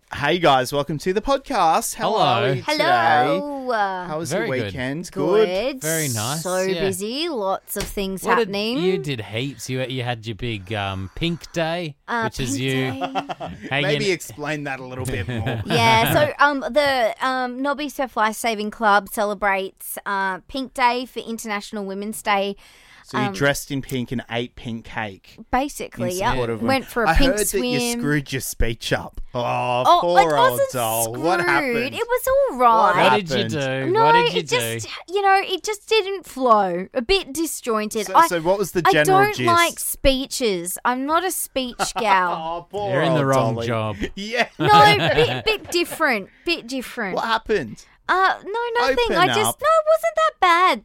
Hey guys, welcome to the podcast. How are you today? Hello. How was your Very good. weekend? Good. Very nice, So yeah. busy. Lots of things What happening. you did heaps. You had your big pink day, which is Pink you Day. hanging. Maybe explain that a little bit more. Yeah, so the Nobby Surf Life Saving Club celebrates Pink Day for International Women's Day. So you dressed in pink and ate pink cake. Basically, in yeah. support of Went for a I pink heard swim. that you screwed your speech up. Oh, Oh, poor it old wasn't doll. screwed. What happened? It was all right. What did you happened? do? No, what did you it do? just, it just didn't flow. A bit disjointed. So what was the I general don't gist? like speeches. I'm not a speech gal. Oh, poor You're in the old wrong Dolly. job. Yeah. No, bit different. Bit different. What happened? No, nothing. Open I just up. no, it wasn't that bad.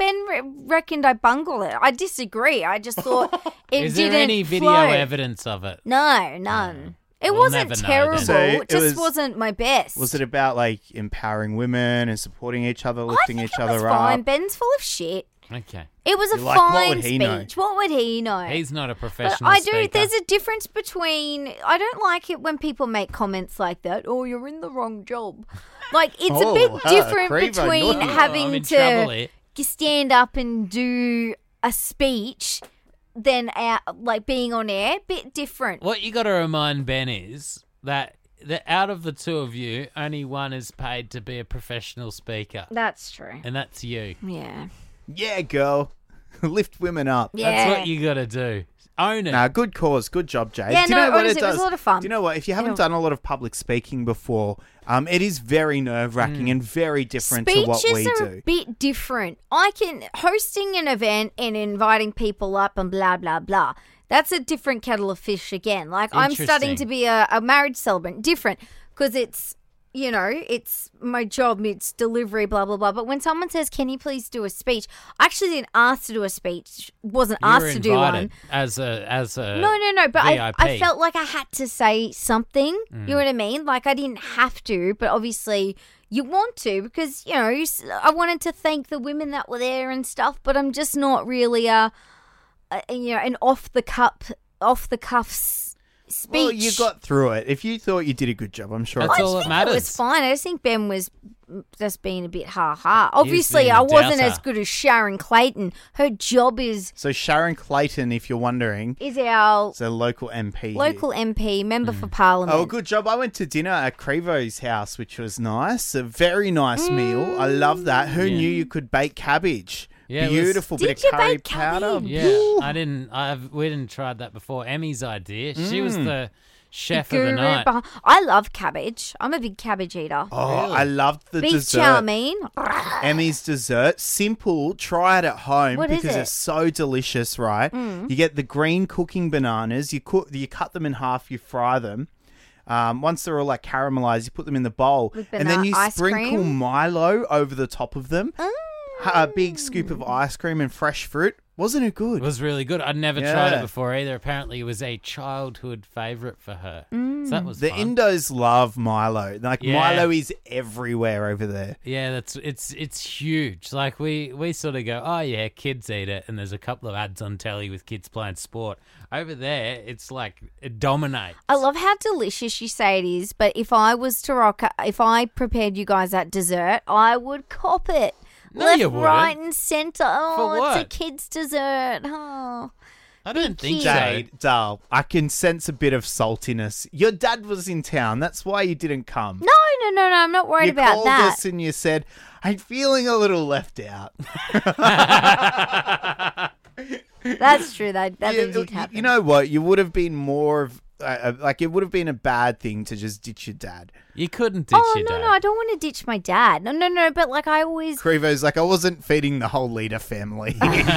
Ben reckoned I bungled it. I disagree. I just thought it Is didn't there any video flow. evidence of it? No, none. It We'll wasn't never know then. terrible. So it it just was- wasn't my best. Was it about like empowering women and supporting each other, I lifting think each it other was up? fine. Ben's full of shit. Okay. It was a You're like, what fine would he know? speech. What would he know? He's not a But professional I do. speaker. There's a difference between. I don't like it when people make comments like that. Oh, you're in the wrong job. Like it's a bit different Crevo, between naughty. having I'm in trouble to here. stand up and do a speech than like being on air. Bit different. What you got to remind Ben is that out of the two of you, only one is paid to be a professional speaker, That's true. and that's you. Yeah. Yeah, girl. Lift women up. Yeah. That's what you got to do. Own it. Nah, good cause. Good job, Jade. Yeah, Do you no, know what honestly, it it does? was a lot of fun. Do you know what? If you haven't know- done a lot of public speaking before, it is very nerve-wracking and very different to what we Speeches are do. a bit different. Hosting an event and inviting people up and blah blah blah. That's a different kettle of fish again. Like I'm studying Interesting. to be a marriage celebrant, different because it's it's my job, it's delivery, blah blah blah. But when someone says, "Can you please do a speech?" I actually didn't ask to do a speech. Wasn't You were asked to do one. invited as a No. But I VIP. felt like I had to say something. You know what I mean? Like I didn't have to, but obviously you want to because I wanted to thank the women that were there and stuff. But I'm just not really an off the cuffs speech. Well, you got through it. If you thought you did a good job, I'm sure. That's it all was. that I think it matters. was fine. I just think Ben was just being a bit ha-ha. Obviously, being I a wasn't doubter. as good as Sharon Clayton. Her job is So Sharon Clayton, if you're wondering, our is a local MP. local here. MP, member for Parliament. Oh, good job. I went to dinner at Crevo's house, which was nice. A very nice meal. I love that. Who Yeah. knew you could bake cabbage? Yeah, it was- Beautiful bit Did of you curry bake powder. cabbage? Yeah, Woo. I didn't. We didn't tried that before. Emmy's idea. She was the chef of the Guru night. I love cabbage. I'm a big cabbage eater. Oh, Really? I loved the Beef dessert. chow mein. Emmy's dessert. Simple. Try it at home What is because it? it's so delicious, right? You get the green cooking bananas. You cut them in half. You fry them. Once they're all like caramelized, you put them in the bowl, With and then you ice sprinkle cream? Milo over the top of them. A big scoop of ice cream and fresh fruit. Wasn't it good? It was really good. I'd never tried Yeah. it before either. Apparently, it was a childhood favourite for her. So that was The fun. Indos love Milo. Like Yeah. Milo is everywhere over there. Yeah, it's huge. Like we sort of go, oh yeah, kids eat it, and there's a couple of ads on telly with kids playing sport. Over there, it's like it dominates. I love how delicious you say it is, but if I was to if I prepared you guys that dessert, I would cop it. No, Left, you wouldn't. right, and centre. Oh, For it's a what? kid's dessert. Oh. I don't think kid. so. Jade, Dal, I can sense a bit of saltiness. Your dad was in town. That's why you didn't come. No. I'm not worried You about called that. us and you said, I'm feeling a little left out. That's true. That did happen. You know what? You would have been more of it would have been a bad thing to just ditch your dad. You couldn't ditch Oh your dad. no, I don't want to ditch my dad. No. But like I always. Crevo's like, I wasn't feeding the whole leader family.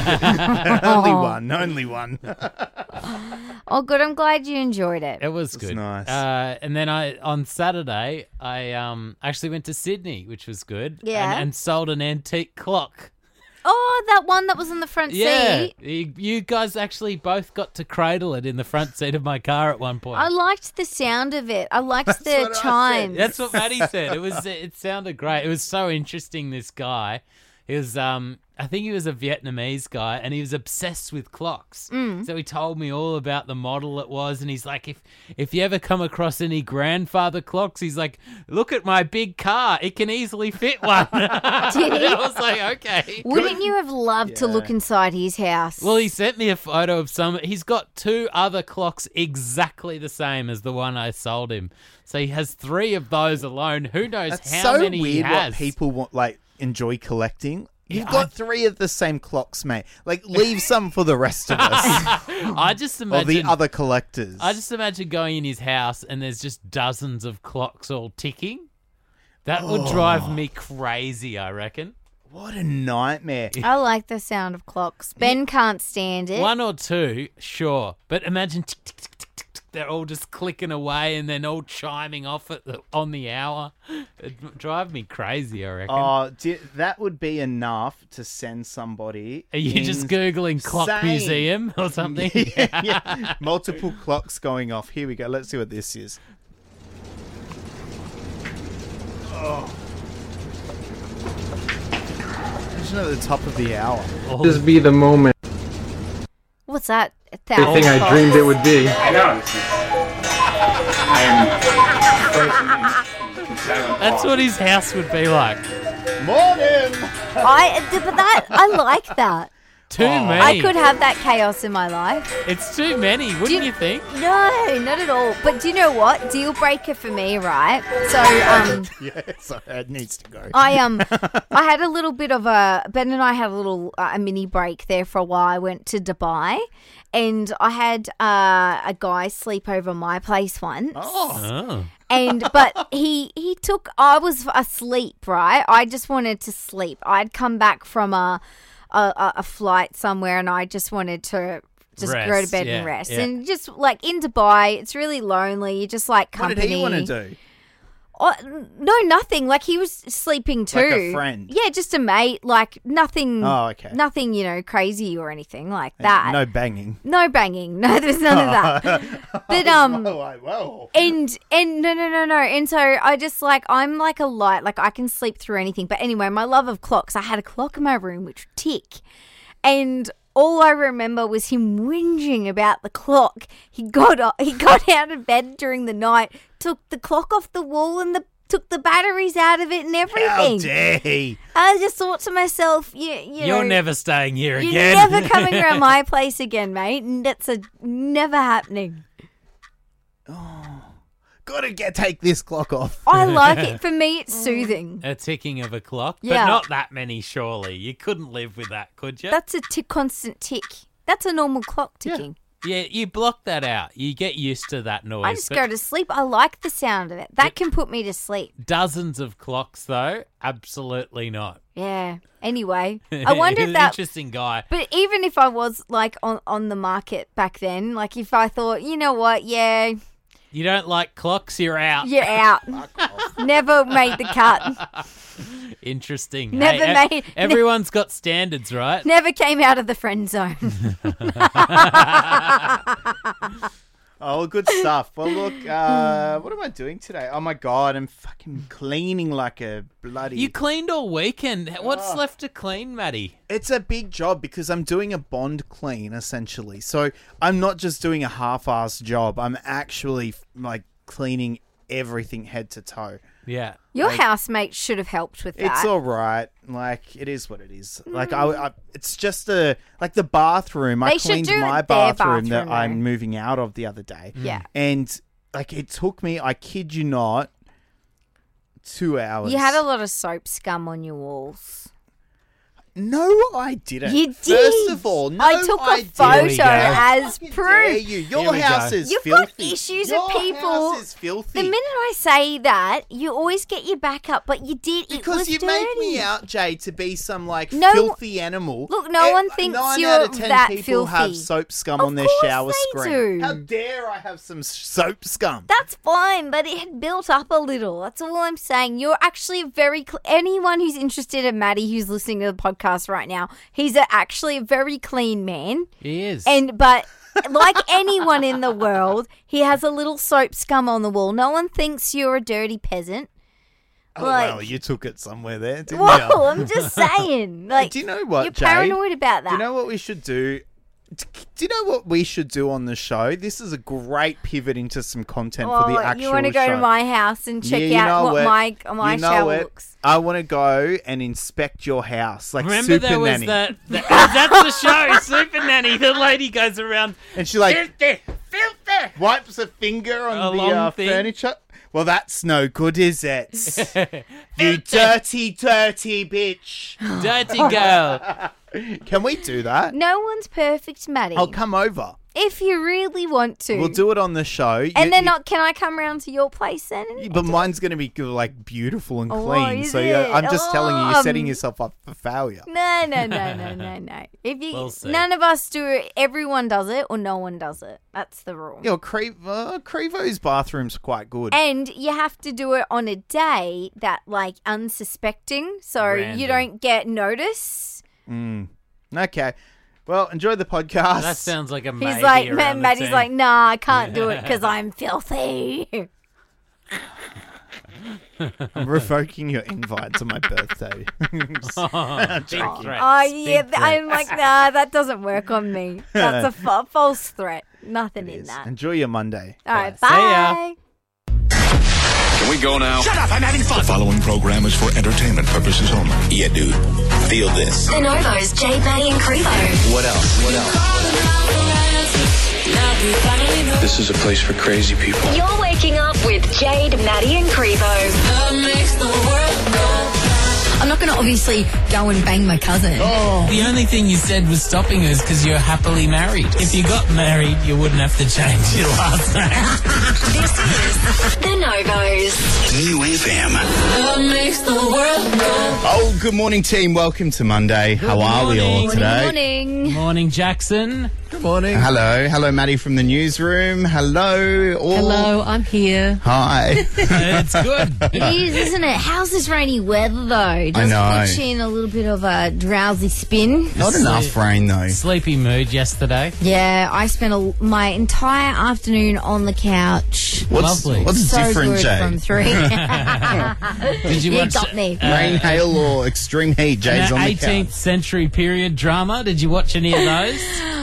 Only one. Oh, good. I'm glad you enjoyed it. It was good. nice. And then on Saturday, I actually went to Sydney, which was good. Yeah. And sold an antique clock. Oh, that one that was in the front Yeah. seat. You guys actually both got to cradle it in the front seat of my car at one point. I liked the sound of it. I liked what the I chimes. That's what Maddie said. It sounded great. It was so interesting, this guy He was, I think he was a Vietnamese guy, and he was obsessed with clocks. So he told me all about the model it was, and he's like, if you ever come across any grandfather clocks, he's like, look at my big car. It can easily fit one. Did he? I was like, okay. Wouldn't you have loved to look inside his house? Well, he sent me a photo of some. He's got 2 other clocks exactly the same as the one I sold him. So he has 3 of those alone. Who knows That's how so many he weird has? what people want, like, enjoy collecting. You've Yeah, got 3 of the same clocks, mate. Like, leave some for the rest of us. I just Or imagine the other collectors. I just imagine going in his house and there's just dozens of clocks all ticking. That would drive me crazy, I reckon. What a nightmare. I like the sound of clocks. Ben can't stand it. 1 or 2, sure. But imagine tick, tick, tick, tick, tick, tick. They're all just clicking away and then all chiming off on the hour. It'd drive me crazy, I reckon. Oh, that would be enough to send somebody. Are you just Googling clock insane. museum or something? yeah. Multiple clocks going off. Here we go. Let's see what this is. Oh. Imagine at the top of the hour. This be the moment. What's that? Everything I dreamed it would be. I know. That's what his house would be like. Morning! I like that. Too many. I could have that chaos in my life. It's too many, wouldn't you think? No, not at all. But do you know what? Deal breaker for me, right? So, Yeah, so it needs to go. I had a little bit of Ben and I had a little a mini break there for a while. I went to Dubai, and I had a guy sleep over my place once. Oh. But he took. I was asleep, right? I just wanted to sleep. I'd come back from a flight somewhere, and I just wanted to just go to Rest, bed yeah, and rest. yeah. And just like in Dubai, it's really lonely. You just like What company. did he want to do? Oh, no, nothing. Like he was sleeping too. Like a friend? Yeah, just a mate. Like nothing. Oh, okay. Nothing, crazy or anything like that. No banging. No banging. No, there's none of that. But Whoa. and no. And so I just I'm like a light. Like I can sleep through anything. But anyway, my love of clocks. I had a clock in my room which would tick, and all I remember was him whinging about the clock. He got out of bed during the night, took the clock off the wall, and took the batteries out of it and everything. How dare he? I just thought to myself, You're never staying here you're again. never coming around my place again, mate. And that's never happening. Gotta take this clock off. I like it. For me, it's soothing. A ticking of a clock, Yeah. but not that many, surely. You couldn't live with that, could you? That's a constant tick. That's a normal clock ticking. Yeah, you block that out. You get used to that noise. I just but go to sleep. I like the sound of it. That can put me to sleep. dozens of clocks, though, absolutely not. Yeah. Anyway, I wonder He's if an that. interesting guy. But even if I was on the market back then, if I thought, you know what, yeah, You don't like clocks, you're out. you're out. Never made the cut. Interesting. Never Hey, made- Everyone's got standards, right? Never came out of the friend zone. Oh, good stuff. Well, look, what am I doing today? Oh, my God, I'm fucking cleaning like a bloody... You cleaned all weekend. What's left to clean, Maddie? It's a big job because I'm doing a bond clean, essentially. So I'm not just doing a half-assed job. I'm actually, cleaning everything head to toe. Yeah. Your housemate should have helped with that. It's all right. It is what it is. It's just the bathroom. I They should cleaned do my it their bathroom that bathroom, I'm though. moving out of the other day. Yeah. And, it took me, I kid you not, 2 hours. You had a lot of soap scum on your walls. No, I didn't. You did. First of all, no, I took a didn't. photo we go. as How dare proof. you? Here Your we house go. is You've filthy. got issues Your of people. house is filthy. The minute I say that, you always get your back up, but you did. It Because was you dirty. make me out, Jay, to be some No- filthy animal. Look, no one thinks 9 you're out of 10 that people have filthy. soap scum Of on their course shower they screen. do. How dare I have some soap scum? That's fine, but it had built up a little. That's all I'm saying. You're actually a very anyone who's interested in Maddie, who's listening to the podcast right now, he's actually a very clean man. He is. But like anyone in the world, he has a little soap scum on the wall. No one thinks you're a dirty peasant. Oh, Like, well, you took it somewhere there, didn't whoa, you? I'm just saying. Like, Do you know what, you're Jade? paranoid about that. Do you know what we should do? Do you know what we should do on the show? This is a great pivot into some content for the actual you want to go show. to my house and check Yeah, you out know what it. my You know shower it. looks. I want to go and inspect your house, like Remember Super there was Nanny. that's the show, Super Nanny. The lady goes around, And she like filthy. wipes a finger A on long the thing. furniture. Well, that's no good, is it? You dirty, dirty bitch. Dirty girl. Can we do that? No one's perfect, Maddie. I'll come over. If you really want to. We'll do it on the show. And then can I come round to your place then? But mine's going to be like beautiful and Oh, clean. is So it? I'm just telling you, you're setting yourself up for failure. No. If you, We'll see. none of us do it, everyone does it or no one does it. That's the rule. You know, Crevo's bathroom's quite good. And you have to do it on a day that like unsuspecting, so Random. you don't get notice. Okay. Well, enjoy the podcast. That sounds like a maybe. He's like, around the Maddie's team. like, nah, I can't do it because I'm filthy. I'm revoking your invite to my birthday. Big threats, Oh big yeah, threats. I'm like, nah, that doesn't work on me. That's a false threat. Nothing in that. Enjoy your Monday. All right, See ya. bye. Can we go now? Shut up, I'm having fun. The following program is for entertainment purposes only. Yeah, dude. Feel this. The Novos, Jade, Maddie and Crevo. What else? What else? This is a place for crazy people. You're waking up with Jade, Maddie and Crevo. I'm not going to obviously go and bang my cousin. The only thing you said was stopping her is because you're happily married. If you got married, you wouldn't have to change your last name. This is The Novos. New FM. Oh, good morning, team. Welcome to Monday. How are we all morning. today? Morning. Morning, Jackson. Good morning. Hello, Maddie from the newsroom. Hello. All. Hello, I'm here. Hi. It's good. It is, isn't it? How's this rainy weather though? Does know. put you in a little bit of a drowsy spin. Not enough rain though. Sleepy mood yesterday. Yeah, I spent my entire afternoon on the couch. Lovely. What's So different, good Jay? from 3. Did you You watch got me. Rain, hail, or extreme heat? Jay's an on the 18th couch. century period drama? Did you watch any of those?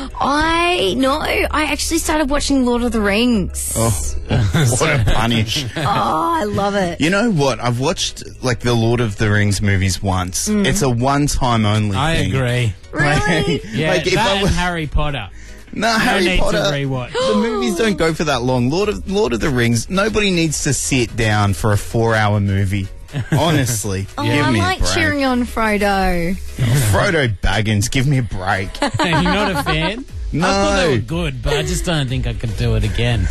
I actually started watching Lord of the Rings. Oh, what a punish. Oh, I love it. You know what? I've watched like the Lord of the Rings movies once. It's a one-time only I thing. agree. Really? Yeah, Like, if that I and was- Harry Potter. No, I Harry need Potter. to rewatch. The movies don't go for that long. Lord of the Rings. Nobody needs to sit down for a 4-hour movie. Honestly, Oh, give I me like a break. cheering on Frodo. Frodo Baggins, give me a break. You're not a fan? No. I thought they were good, but I just don't think I could do it again.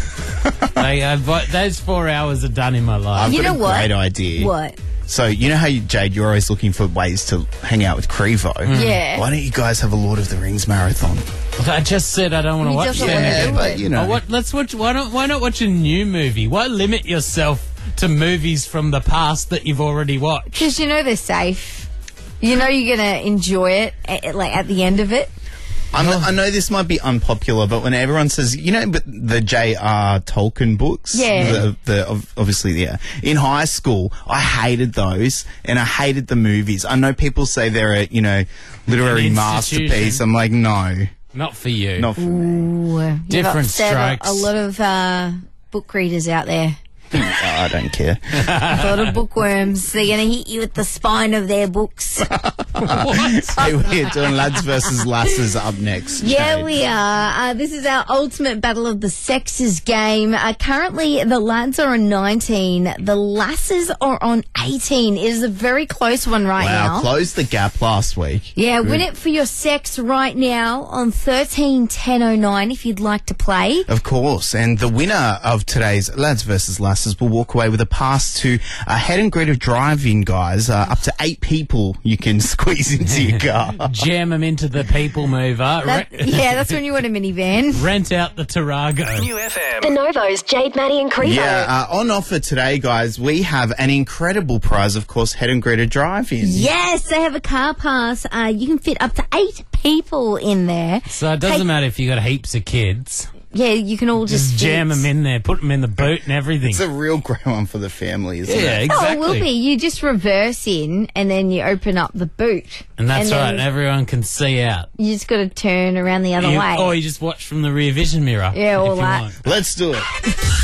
Those 4 hours are done in my life. I've You got know a what? great idea. What? So you know how Jade, you're always looking for ways to hang out with Crevo. Yeah. Why don't you guys have a Lord of the Rings marathon? I just said I don't want to He watch doesn't them. wanna do but it. you know. Let's watch. Why not watch a new movie? Why limit yourself to movies from the past that you've already watched? Because you know they're safe. You know you're going to enjoy it at the end of it. I know this might be unpopular, but when everyone says, but the J.R. Tolkien books, Yeah. obviously, yeah. In high school, I hated those, and I hated the movies. I know people say they're a, literary An masterpiece. institution. I'm like, no, Not for you. not for me. You've Different upset strokes. a lot of book readers out there. I don't care. A lot of bookworms. They're going to hit you with the spine of their books. Hey, we're doing Lads versus Lasses up next. Yeah, Jade. we are. This is our ultimate battle of the sexes game. Currently, the lads are on 19. The lasses are on 18. It is a very close one right Wow, now. closed the gap last week. Yeah, win it for your sex right now on 131009 if you'd like to play. Of course, and the winner of today's Lads versus Lasses will walk away with a pass to Head and Greeter Drive-In, guys. Up to 8 people you can squeeze into your car. Jam them into the people mover. That's when you want a minivan. Rent out the Tarago. New FM. The Novos, Jade, Maddie and Crevo. Yeah, on offer today, guys, we have an incredible prize, of course, Head and Greeter Drive-In. Yes, they have a car pass. You can fit up to 8 people in there. So it doesn't matter if you got heaps of kids. you can all just jam them in there, put them in the boot and everything. It's a real great one for the family, isn't Yeah, it? exactly. Oh, it will be. You just reverse in and then you open up the boot. And that's then right, and everyone can see out. You just got to turn around the other way. Or you just watch from the rear vision mirror. Yeah, all if you that. want. Let's do it.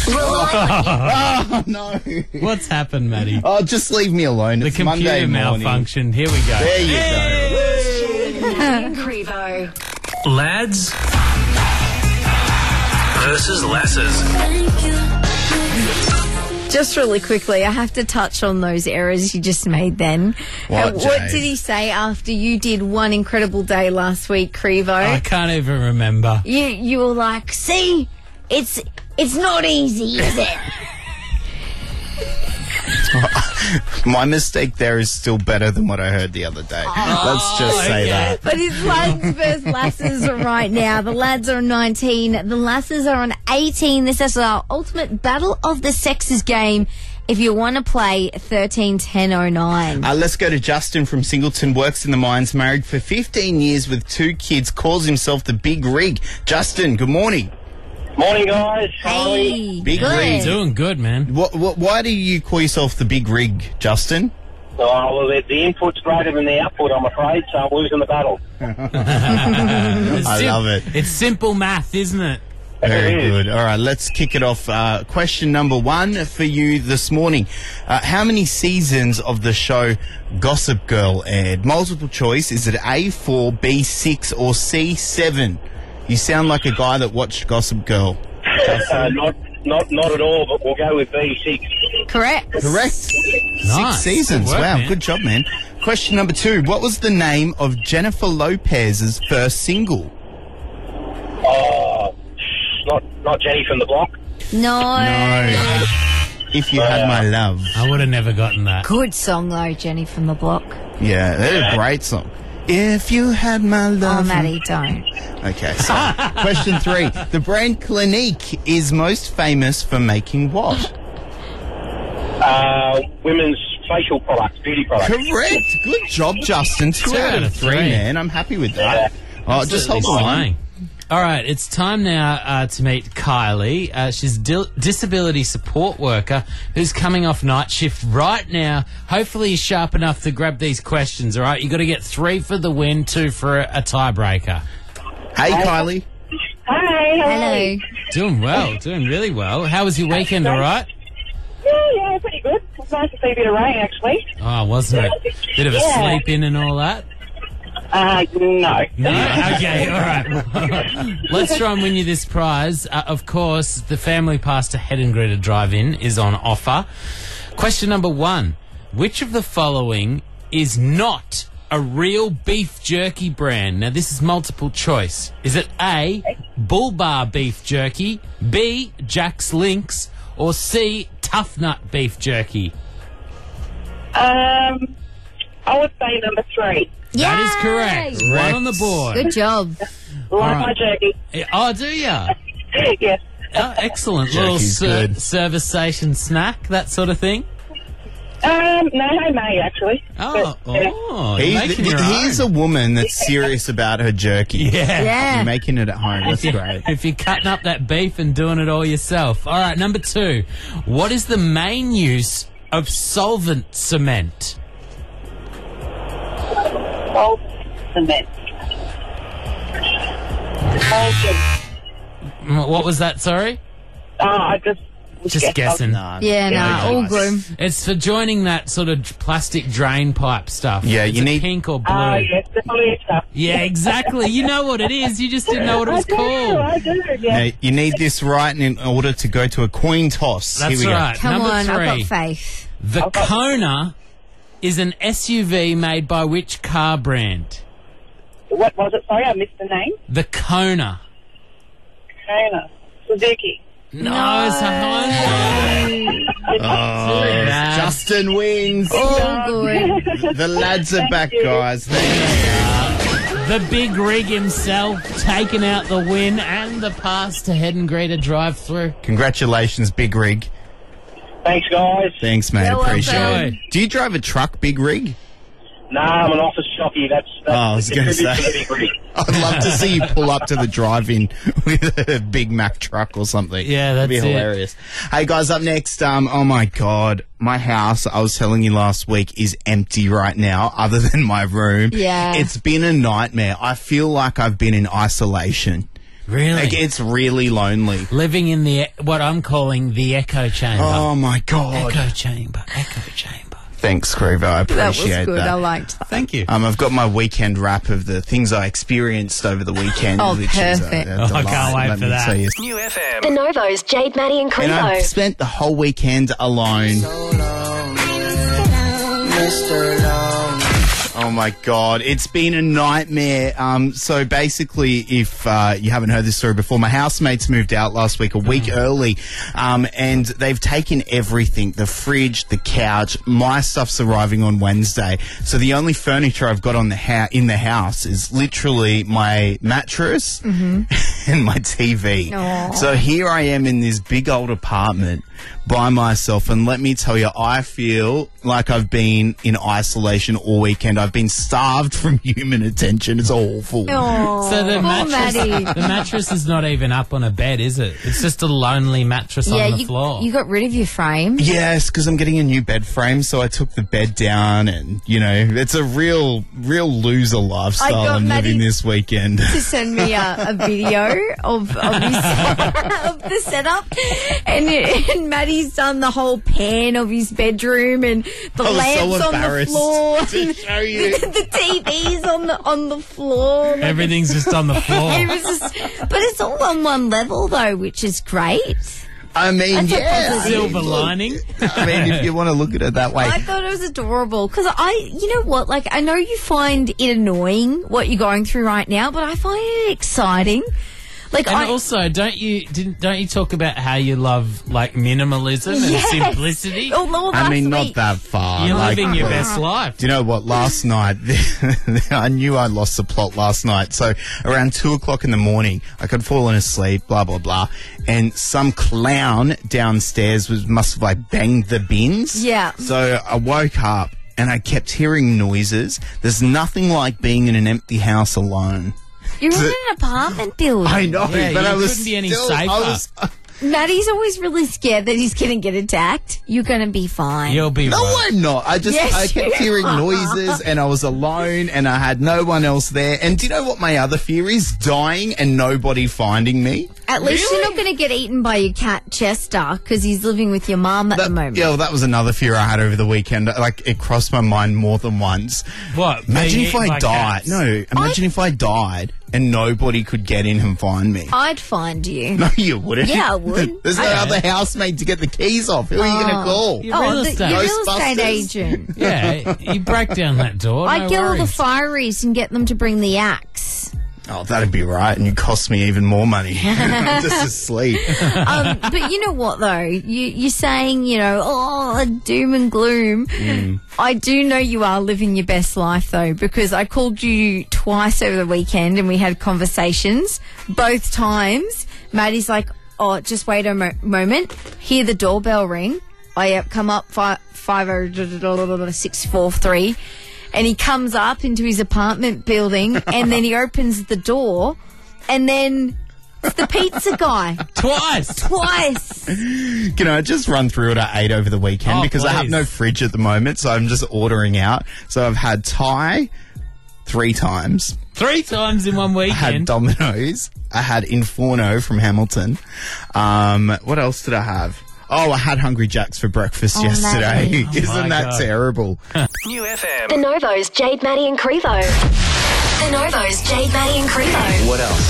Oh, no. What's happened, Matty? Oh, just leave me alone. The It's computer Monday morning. malfunctioned. Here we go. There you Maddie and Crevo. Lads versus lasses. Just really quickly, I have to touch on those errors you just made then. What, What Jade? did he say after you did one incredible day last week, Crevo? I can't even remember. You were like, see, it's not easy, is it? My mistake there is still better than what I heard the other day. Let's just say okay. that. But it's lads versus lasses right now. The lads are on 19. The lasses are on 18. This is our ultimate battle of the sexes game. If you want to play 13-10-09. Let's go to Justin from Singleton. Works in the mines, married for 15 years with 2 kids, calls himself the Big Rig. Justin, good morning. Morning, guys. Hey, Big good. rig. Doing good, man. Why do you call yourself the Big Rig, Justin? Oh, well, the input's greater than the output, I'm afraid, so I'm losing the battle. I love it. It's simple math, isn't it? Very It is. good. All right, let's kick it off. Question number 1 for you this morning. How many seasons of the show Gossip Girl aired? Multiple choice. Is it A, 4, B, 6, or C, 7? You sound like a guy that watched Gossip Girl. Not at all, but we'll go with B6. Correct. Correct. Nice. 6 seasons. Good work, Wow, man. good job, man. Question number 2. What was the name of Jennifer Lopez's first single? Oh, not Jenny from the block. No. If You Had My Love. I would have never gotten that. Good song, though, Jenny from the Block. Yeah, that's a great song. If You Had My Love. Oh, Maddie, don't. Okay, so question 3. The brand Clinique is most famous for making what? Women's facial products, beauty products. Correct. Good job, Justin. 2 out of 3, man. I'm happy with that. Oh, just hold the line. All right, it's time now to meet Kylie. She's a disability support worker who's coming off night shift right now. Hopefully you're sharp enough to grab these questions, all right? You got to get 3 for the win, 2 for a tiebreaker. Hey, Kylie. Hey, Hello. Doing well, doing really well. How was your weekend, all right? Yeah, pretty good. It was nice to see a bit of rain, actually. Oh, wasn't it? Bit of a sleep in and all that? No. No? Okay, all right. Let's try and win you this prize. Of course, the Family Pass to Head and Greeter Drive-In is on offer. Question number 1. Which of the following is not a real beef jerky brand? Now, this is multiple choice. Is it A, Bull Bar beef jerky, B, Jack's Lynx, or C, Tough Nut beef jerky? I would say number 3. That is correct. Right on the board. Good job. Like my jerky. Oh, do ya? Yes. Oh, excellent. Jerky's Little good. service station snack, that sort of thing. No, homemade, actually. Oh, you're making your Here's a own. woman that's serious about her jerky. Yeah. Yeah. You're making it at home. That's great. If you're cutting up that beef and doing it all yourself. All right, number 2. What is the main use of solvent cement? Salt, cement. What was that, sorry? I just Just guessing. Yeah, no, all good. It's for joining that sort of plastic drain pipe stuff. Yeah, Is you it need- pink or blue. yes, the polyester. Yeah, exactly. You know what it is. You just didn't know what it was called. I do, yeah. Now, you need this right in order to go to a coin toss. That's Here we right. go. Come Number on, 3. I've got faith. The Kona is an SUV made by which car brand? What was it? Sorry, I missed the name. The Kona. Kona. Suzuki. No, it's a Honda. Oh, bad. Justin wins. All good. The lads are back, guys. The Big Rig himself taking out the win and the pass to Head and Greeter drive-through. Congratulations, Big Rig. Thanks, guys. Thanks, mate. You're Appreciate welcome. it. Do you drive a truck, Big Rig? Nah, I'm an office jockey. That's I was going to say. say. I'd love to see you pull up to the drive-in with a Big Mac truck or something. Yeah, That'd be that's it. hilarious. Hey guys, up next, oh my God, my house, I was telling you last week, is empty right now, other than my room. Yeah. It's been a nightmare. I feel like I've been in isolation. Really? Like, it's really lonely. Living in what I'm calling the echo chamber. Oh my God. Echo chamber. Thanks, Crevo. I That was appreciate good. that. I liked that. Thank you. I've got my weekend wrap of the things I experienced over the weekend. Oh, which is perfect. a Oh, I delight, can't wait let for me that. tell you. The Novos, Jade, Maddie and And I've Crevo. spent the whole weekend alone. Oh my God, it's been a nightmare. So basically, if you haven't heard this story before, my housemates moved out last week, a week early, and they've taken everything, the fridge, the couch. My stuff's arriving on Wednesday. So the only furniture I've got on in the house is literally my mattress and my TV. Aw. So here I am in this big old apartment by myself, and let me tell you, I feel like I've been in isolation all weekend. I've been starved from human attention. It's awful. Oh, So the Maddie. mattress is not even up on a bed, is it? It's just a lonely mattress on the floor. you got rid of your frame. Yes, because I'm getting a new bed frame, so I took the bed down, and it's a real loser lifestyle got I'm Maddie living this weekend. To send me a video of his, of the setup, and Maddie's done the whole pan of his bedroom and the I was so lamps on the embarrassed floor, to show you. the TV's on the floor. Like, Everything's just on the floor. it was just, but it's all on one level though, which is great. I mean, That's a yeah. positive. Silver lining. I mean, if you want to look at it that way. I thought it was adorable because you know what? Like, I know you find it annoying what you're going through right now, but I find it exciting. Like, And also, don't you talk about how you love like minimalism and Yes. simplicity? Oh, well, I last mean, not week. that far. You're Like, living your best life. do you know what? Last night, I knew I lost the plot last night. So around 2:00 in the morning, I could fallen asleep, blah, blah, blah. And some clown downstairs must have like banged the bins. Yeah. So I woke up and I kept hearing noises. There's nothing like being in an empty house alone. You're in an apartment building. I know, Yeah, but you I was couldn't be any still, safer. I was, Maddie's always really scared that he's going to get attacked. You're going to be fine. You'll be No, right. I'm not. I Yes, kept you hearing are. noises, and I was alone, and I had no one else there. And do you know what my other fear is? Dying and nobody finding me. At least you're not going to get eaten by your cat Chester because he's living with your mum at the moment. Yeah, well, that was another fear I had over the weekend. Like, it crossed my mind more than once. What? Imagine being if eaten I by died. cats? No, imagine if I died and nobody could get in and find me. I'd find you. No, you wouldn't. Yeah, I would. There's no other housemate to get the keys off. Who are you going to call? You're real the estate. your real estate Ghostbusters. agent. Yeah, you break down that door. I'd no get all the worries. fireys and get them to bring the axe. Oh, that'd be right, and you cost me even more money. I'm just asleep. But you know what, though? You're saying, doom and gloom. I do know you are living your best life, though, because I called you twice over the weekend and we had conversations. Both times, Maddie's like, oh, just wait a moment. Hear the doorbell ring. I come up 50643. And he comes up into his apartment building and then he opens the door and then it's the pizza guy. Twice. Can I just run through it at 8 over the weekend? Oh, because I have please. no fridge at the moment, so I'm just ordering out. So I've had Thai 3 times. 3 times in one I had weekend. Domino's. I had Inferno from Hamilton. What else did I have? Oh, I had Hungry Jacks for breakfast yesterday. Maddie. Isn't that God. terrible? The Novos, Jade, Maddie and Crevo. The Novos, Jade, Maddie and Crevo. What else?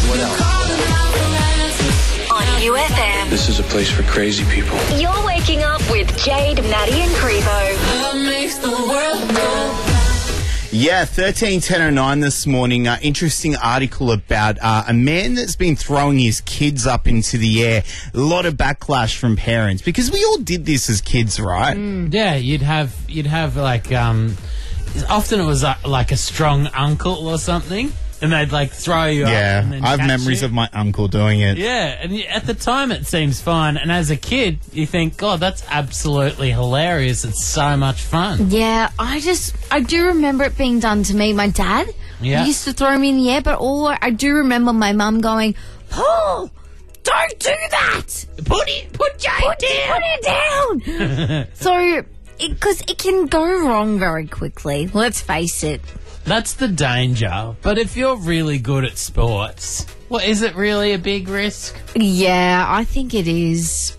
On UFM. This is a place for crazy people. You're waking up with Jade, Maddie and Crevo. Yeah, 13:10:09 this morning. Interesting article about a man that's been throwing his kids up into the air. A lot of backlash from parents because we all did this as kids, right? Yeah, you'd have like often it was like a strong uncle or something and they'd like throw you up. Yeah, And then I have catch memories you. of my uncle doing it. Yeah, and at the time it seems fun, and as a kid you think, God, that's absolutely hilarious. It's so much fun. Yeah, I do remember it being done to me. My dad used to throw me in the air, but I do remember my mum going, Paul, don't do that! Put it down! So, because it can go wrong very quickly, let's face it. That's the danger. But if you're really good at sports, is it really a big risk? Yeah, I think it is.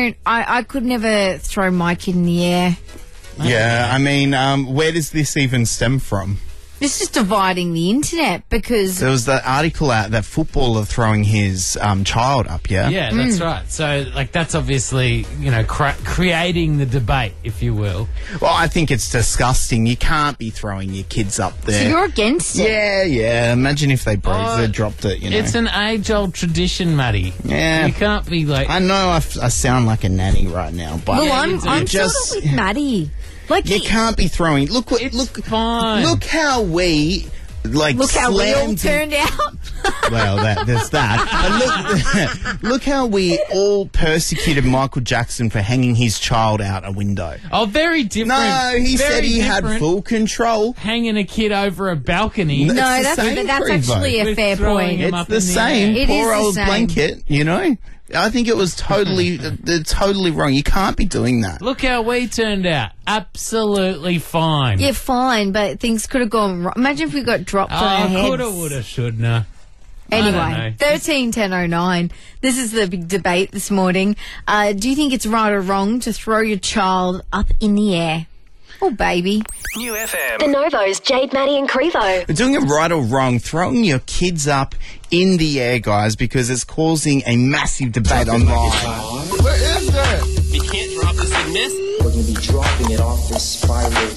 I could never throw my kid in the air. Yeah, I mean, where does this even stem from? This is dividing the internet because... There was that article out, that footballer throwing his child up, yeah? Yeah, that's right. So, that's obviously, creating the debate, if you will. Well, I think it's disgusting. You can't be throwing your kids up there. So you're against it? Yeah. Imagine if they dropped it, It's an age-old tradition, Matty. Yeah. You can't be like... I know I sound like a nanny right now, but... Well, I'm just with Maddie. You can't be throwing... Look fine. Look how we... Look how we all turned out. Well, there's that. But look how we all persecuted Michael Jackson for hanging his child out a window. Oh, very different. No, he said he had full control. Hanging a kid over a balcony. No, that's actually a fair point. It's the same. Poor old blanket, I think it was totally wrong. You can't be doing that. Look how we turned out. Absolutely fine. Yeah, fine, but things could have gone wrong. Imagine if we got dropped on our heads. Coulda, woulda, shoulda. Anyway, 13-10-09. This is the big debate this morning. Do you think it's right or wrong to throw your child up in the air? Oh, baby. New FM. The Novos, Jade, Maddie and Crevo. We're doing it right or wrong, throwing your kids up in the air, guys, because it's causing a massive debate online. Where is it? You can't drop this in this. We're going to be dropping it off this spiral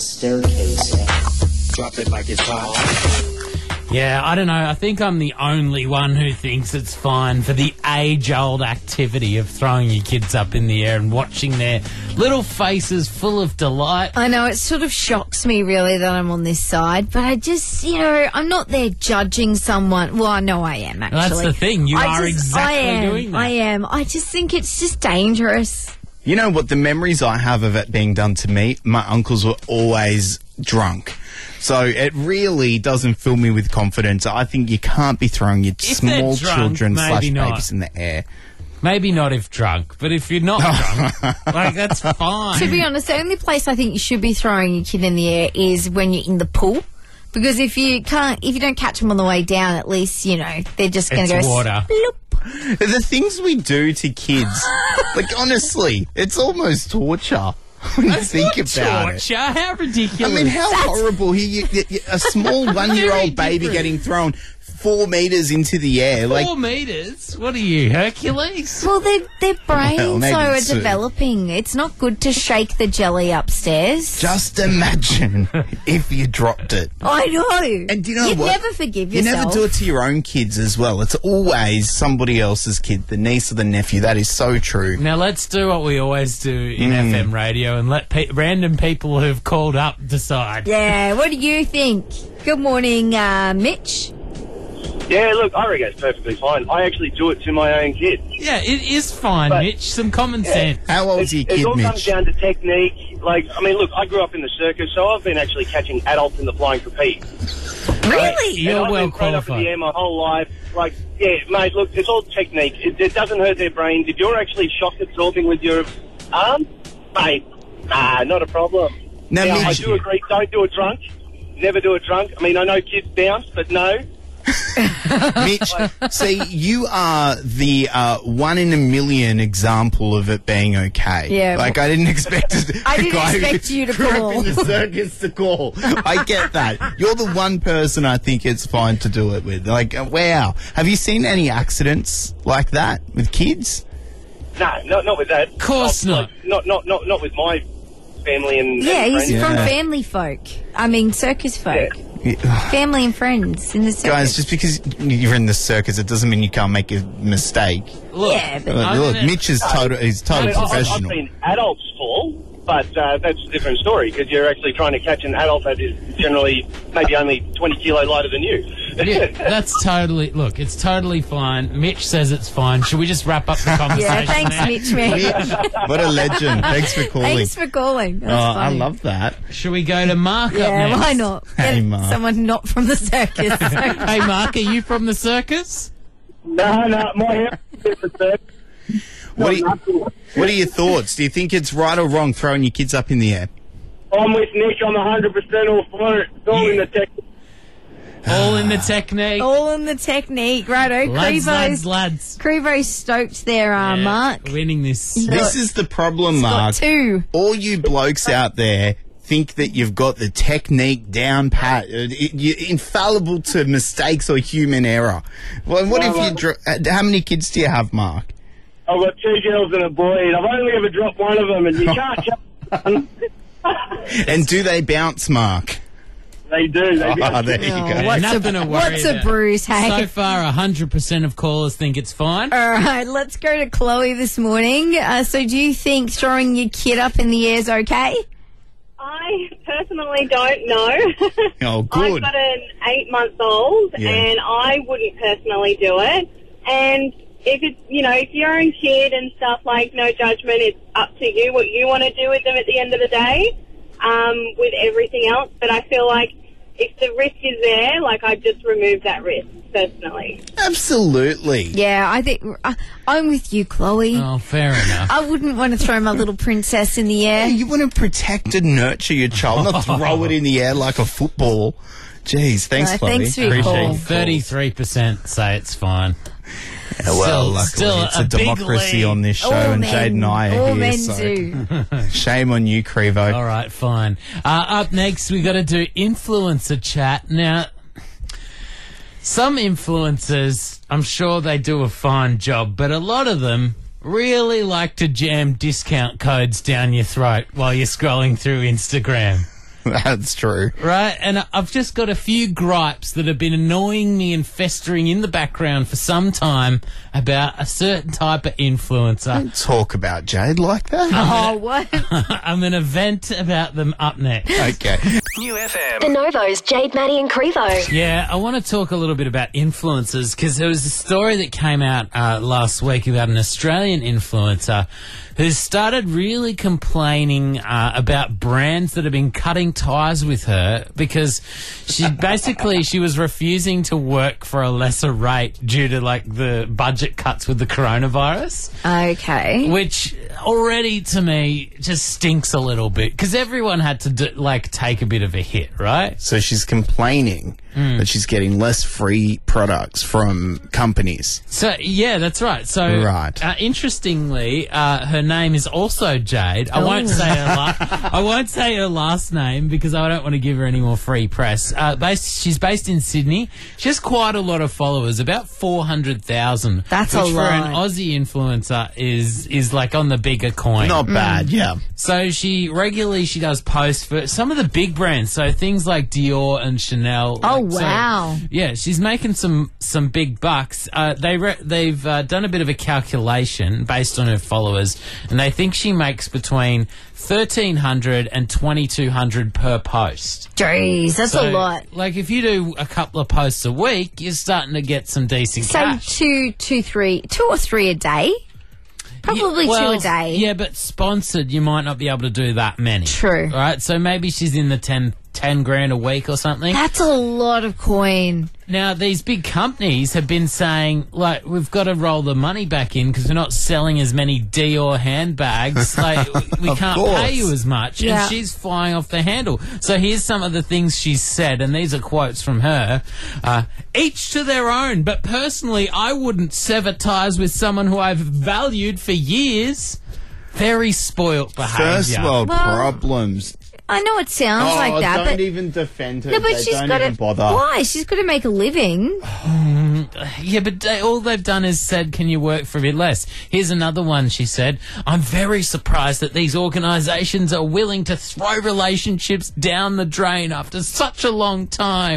staircase. Drop it like it's hot. Yeah, I don't know. I think I'm the only one who thinks it's fine for the age-old activity of throwing your kids up in the air and watching their little faces full of delight. I know, it sort of shocks me, really, that I'm on this side, but I just, I'm not there judging someone. Well, I know I am, actually. Well, that's the thing. You are exactly doing that. I am. I just think it's just dangerous. You know what? The memories I have of it being done to me, my uncles were always drunk. So it really doesn't fill me with confidence. I think you can't be throwing your small children / babies in the air. Maybe not if drunk, but if you're not drunk, that's fine. To be honest, the only place I think you should be throwing your kid in the air is when you're in the pool. Because if you don't catch them on the way down, at least, they're just going to go... water. Sloop. The things we do to kids, honestly, it's almost torture. When you think about torture. How ridiculous. I mean, how horrible. A small 1-year-old baby getting thrown 4 meters into the air. 4 meters? What are you, Hercules? Well, their brains are so. developing. It's not good to shake the jelly upstairs. Just imagine if you dropped it. I know. And do you know You'd what? never forgive yourself. You never do it to your own kids as well. It's always somebody else's kid, the niece or the nephew. That is so true. Now, let's do what we always do in FM radio and let random people who've called up decide. Yeah, what do you think? Good morning, Mitch. Yeah, look, I reckon it's perfectly fine. I actually do it to my own kid. Yeah, it is fine, Mitch. Some common sense. How old's your kid, It all Mitch? comes down to technique. Look, I grew up in the circus, so I've been actually catching adults in the flying trapeze. Really? You're I've well been thrown up in qualified. the air my whole life. Mate, look, it's all technique. It doesn't hurt their brains. If you're actually shock absorbing with your arm, mate, not a problem. Now, I Mitch, do agree, don't do it drunk. Never do it drunk. I mean, I know kids bounce, but no. Mitch, see, you are the 1 in a million example of it being okay. Yeah. I didn't expect it. I didn't expect you to grew up call. in the circus to call. I get that. You're the one person I think it's fine to do it with. Wow. Have you seen any accidents like that with kids? No, not with that. Of course not. Not with my family and Yeah, and he's friends. from family folk. I mean, circus folk. Family and friends in the circus. Guys, just because you're in the circus, it doesn't mean you can't make a mistake. Look, Yeah, but- Look, Mitch is he's totally I've professional. seen adults fall, but that's a different story because you're actually trying to catch an adult that is generally maybe only 20 kilo lighter than you. Yeah, that's totally... Look, it's totally fine. Mitch says it's fine. Should we just wrap up the conversation Yeah, thanks, there? Mitch, man. What a legend. Thanks for calling. Thanks for calling. That's I funny. love that. Should we go to Mark up Yeah, next? why not? Hey, Get Mark. someone not from the circus. Hey, Mark, are you from the circus? No, my hair is the third. What are your thoughts? Do you think it's right or wrong throwing your kids up in the air? I'm with Nick. I'm 100% all for it. It's all in the tech. All in the technique. All in the technique. Righto. Lads. Crevo's stoked there, Mark. Winning this. This is the problem, Got Mark. 2. All you blokes out there think that you've got the technique down pat. You're infallible to mistakes or human error. Well, what if you... how many kids do you have, Mark? I've got 2 girls and a boy, and I've only ever dropped one of them, and you can't jump. And do they bounce, Mark? They do. They do. Oh, there you go. Nothing to worry What's a about. bruise, hey? So far, 100% of callers think it's fine. All right, let's go to Chloe this morning. So do you think throwing your kid up in the air is okay? I personally don't know. Oh, good. I've got an 8-month-old, Yeah. and I wouldn't personally do it. And if it's, if your own kid and stuff, like, no judgment, it's up to you what you want to do with them at the end of the day, with everything else. But I feel like if the risk is there, like, I'd just remove that risk, personally. Absolutely. Yeah, I think I'm with you, Chloe. Oh, fair enough. I wouldn't want to throw my little princess in the air. You want to protect and nurture your child, not throw it in the air like a football. Jeez, thanks, No, Chloe. thanks for your call. 33% say it's fine. Yeah, well, Still luckily, it's a big democracy lead. on this show, All and men- Jade and I are all here, men so do. shame on you, Crevo. All right, fine. Up next, we got to do influencer chat. Now, some influencers, I'm sure they do a fine job, but a lot of them really like to jam discount codes down your throat while you're scrolling through Instagram. That's true. Right, and I've just got a few gripes that have been annoying me and festering in the background for some time about a certain type of influencer. Don't talk about Jade like that. Oh, what? I'm going to vent about them up next. Okay. New FM. The Novos, Jade, Maddie and Crevo. Yeah, I want to talk a little bit about influencers because there was a story that came out last week about an Australian influencer who started really complaining about brands that have been cutting ties with her because she was refusing to work for a lesser rate due to like the budget cuts with the coronavirus. Okay. Which already to me just stinks a little bit because everyone had to take a bit of a hit, right? So she's complaining that she's getting less free products from companies. So yeah, that's right. So interestingly, her name is also Jade. I won't say her last name because I don't want to give her any more free press. She's based in Sydney. She has quite a lot of followers, about 400,000. That's a which for an lot. Aussie influencer is like on the bigger coin. Not bad, yeah. So she does posts for some of the big brands. So things like Dior and Chanel. Oh, wow. Yeah, she's making some big bucks. They've done a bit of a calculation based on her followers, and they think she makes between $1,300 and $2,200 per post. Jeez, that's a lot. Like if you do a couple of posts a week, you're starting to get some decent Say cash. 2 or 3 a day. Probably 2 a day. Yeah, but sponsored, you might not be able to do that many. True. Right? So maybe she's in the 10 grand a week or something. That's a lot of coin. Now, these big companies have been saying, like, we've got to roll the money back in because we're not selling as many Dior handbags. Like, we can't pay you as much. Yeah. And she's flying off the handle. So here's some of the things she's said, and these are quotes from her. Each to their own, but personally, I wouldn't sever ties with someone who I've valued for years. Very spoilt behaviour. First world problems. I know it sounds like that, don't but even defend her. no, but They she's don't got even to. bother. Why? She's got to make a living. Yeah, but all they've done is said, can you work for a bit less? Here's another one, she said. I'm very surprised that these organisations are willing to throw relationships down the drain after such a long time.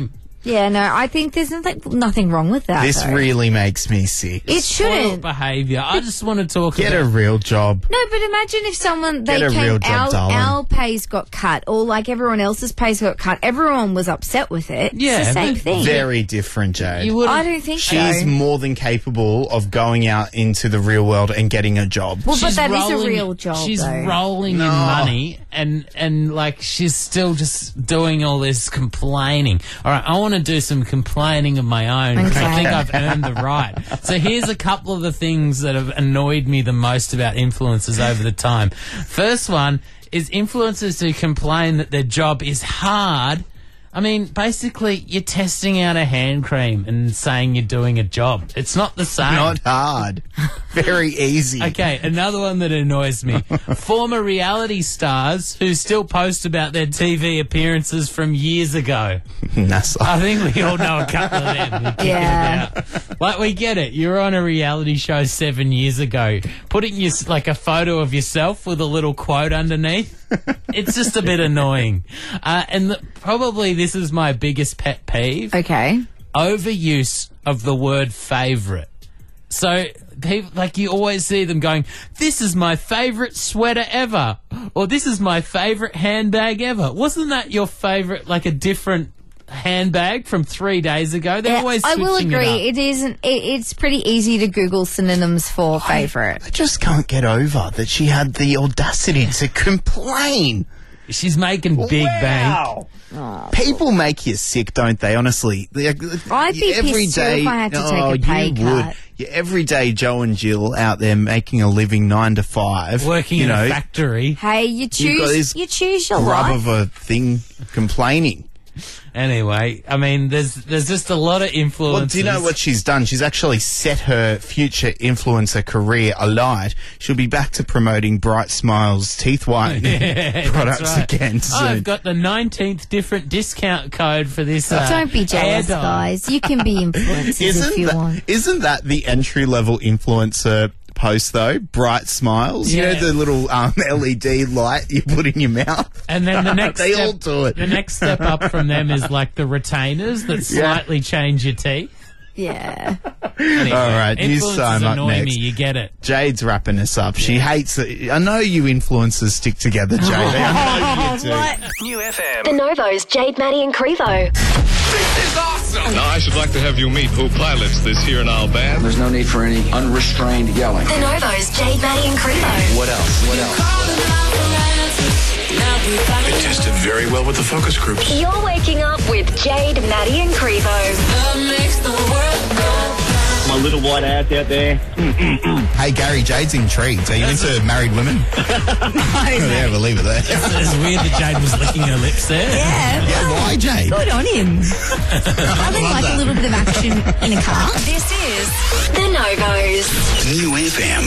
Yeah, no, I think there's nothing wrong with that. This though. really makes me sick. It Spoiled shouldn't. behaviour. I just want to talk Get about... a real job. No, but imagine if someone Get a real job, darling. our pays got cut, or like everyone else's pays got cut. Everyone was upset with it. Yeah, it's the same but thing. Very different, Jade. You wouldn't- I don't think She's so. more than capable of going out into the real world and getting a job. Well, but She's that is a rolling- real job. She's though. rolling No. in money and like she's still just doing all this complaining. All right, I want to do some complaining of my own. Okay. I think I've earned the right. So here's a couple of the things that have annoyed me the most about influencers over the time. First one is influencers who complain that their job is hard. I mean, basically, you're testing out a hand cream and saying you're doing a job. It's not the same. Not hard. Very easy. Okay, another one that annoys me. Former reality stars who still post about their TV appearances from years ago. That's I think we all know a couple of them. who kick it Yeah. about. Like, we get it. You're on a reality show 7 years ago. Putting like a photo of yourself with a little quote underneath. It's just a bit annoying. And probably this is my biggest pet peeve. Okay. Overuse of the word favourite. So, people, like, you always see them going, this is my favourite sweater ever, or this is my favourite handbag ever. Wasn't that your favourite, like a different handbag from 3 days ago? They're always I switching will agree. it up. It isn't. It's pretty easy to Google synonyms for favourite. I just can't get over that she had the audacity to complain. She's making big bank. People make you sick, don't they? Honestly, I'd be pissed too if I had to take a pay you cut. would. Yeah, every day, Joe and Jill out there making a living 9 to 5, Working you in know, a factory. Hey, you You've got this choose. You choose your grub life. of a thing complaining. Anyway, I mean, there's just a lot of influences. Well, do you know what she's done? She's actually set her future influencer career alight. She'll be back to promoting Bright Smiles teeth whitening products That's right. again soon. I've got the 19th different discount code for this. Don't be jealous, hair dye. guys. You can be influencers if you want. Isn't that the entry-level influencer post, though? Bright Smiles. Yeah. You know, the little LED light you put in your mouth? And then the next They step, all do it. The next step up from them is like the retainers that slightly change your teeth. Yeah. Anyway, All right, you influencers sign up annoy next. me, you get it. Jade's wrapping us up. She hates it. I know you influencers stick together, Jade. I know you do. New FM. The Novos, Jade, Maddie, and Crevo. This is awesome! Now, I should like to have you meet who pilots this here in our band. There's no need for any unrestrained yelling. The Novos, Jade, Maddie, and Crevo. What else? What else? It tested very well with the focus groups. You're waking up with Jade, Maddie, and Crevo. My little white ass out there. Hey, Gary, Jade's intrigued. Are you into married women? Yeah, we'll leave it there. It's weird that Jade was licking her lips there. Yeah. Yeah, why, Jade? Good on him. Nothing like a little bit of action in a car. This is The Novos. New FM.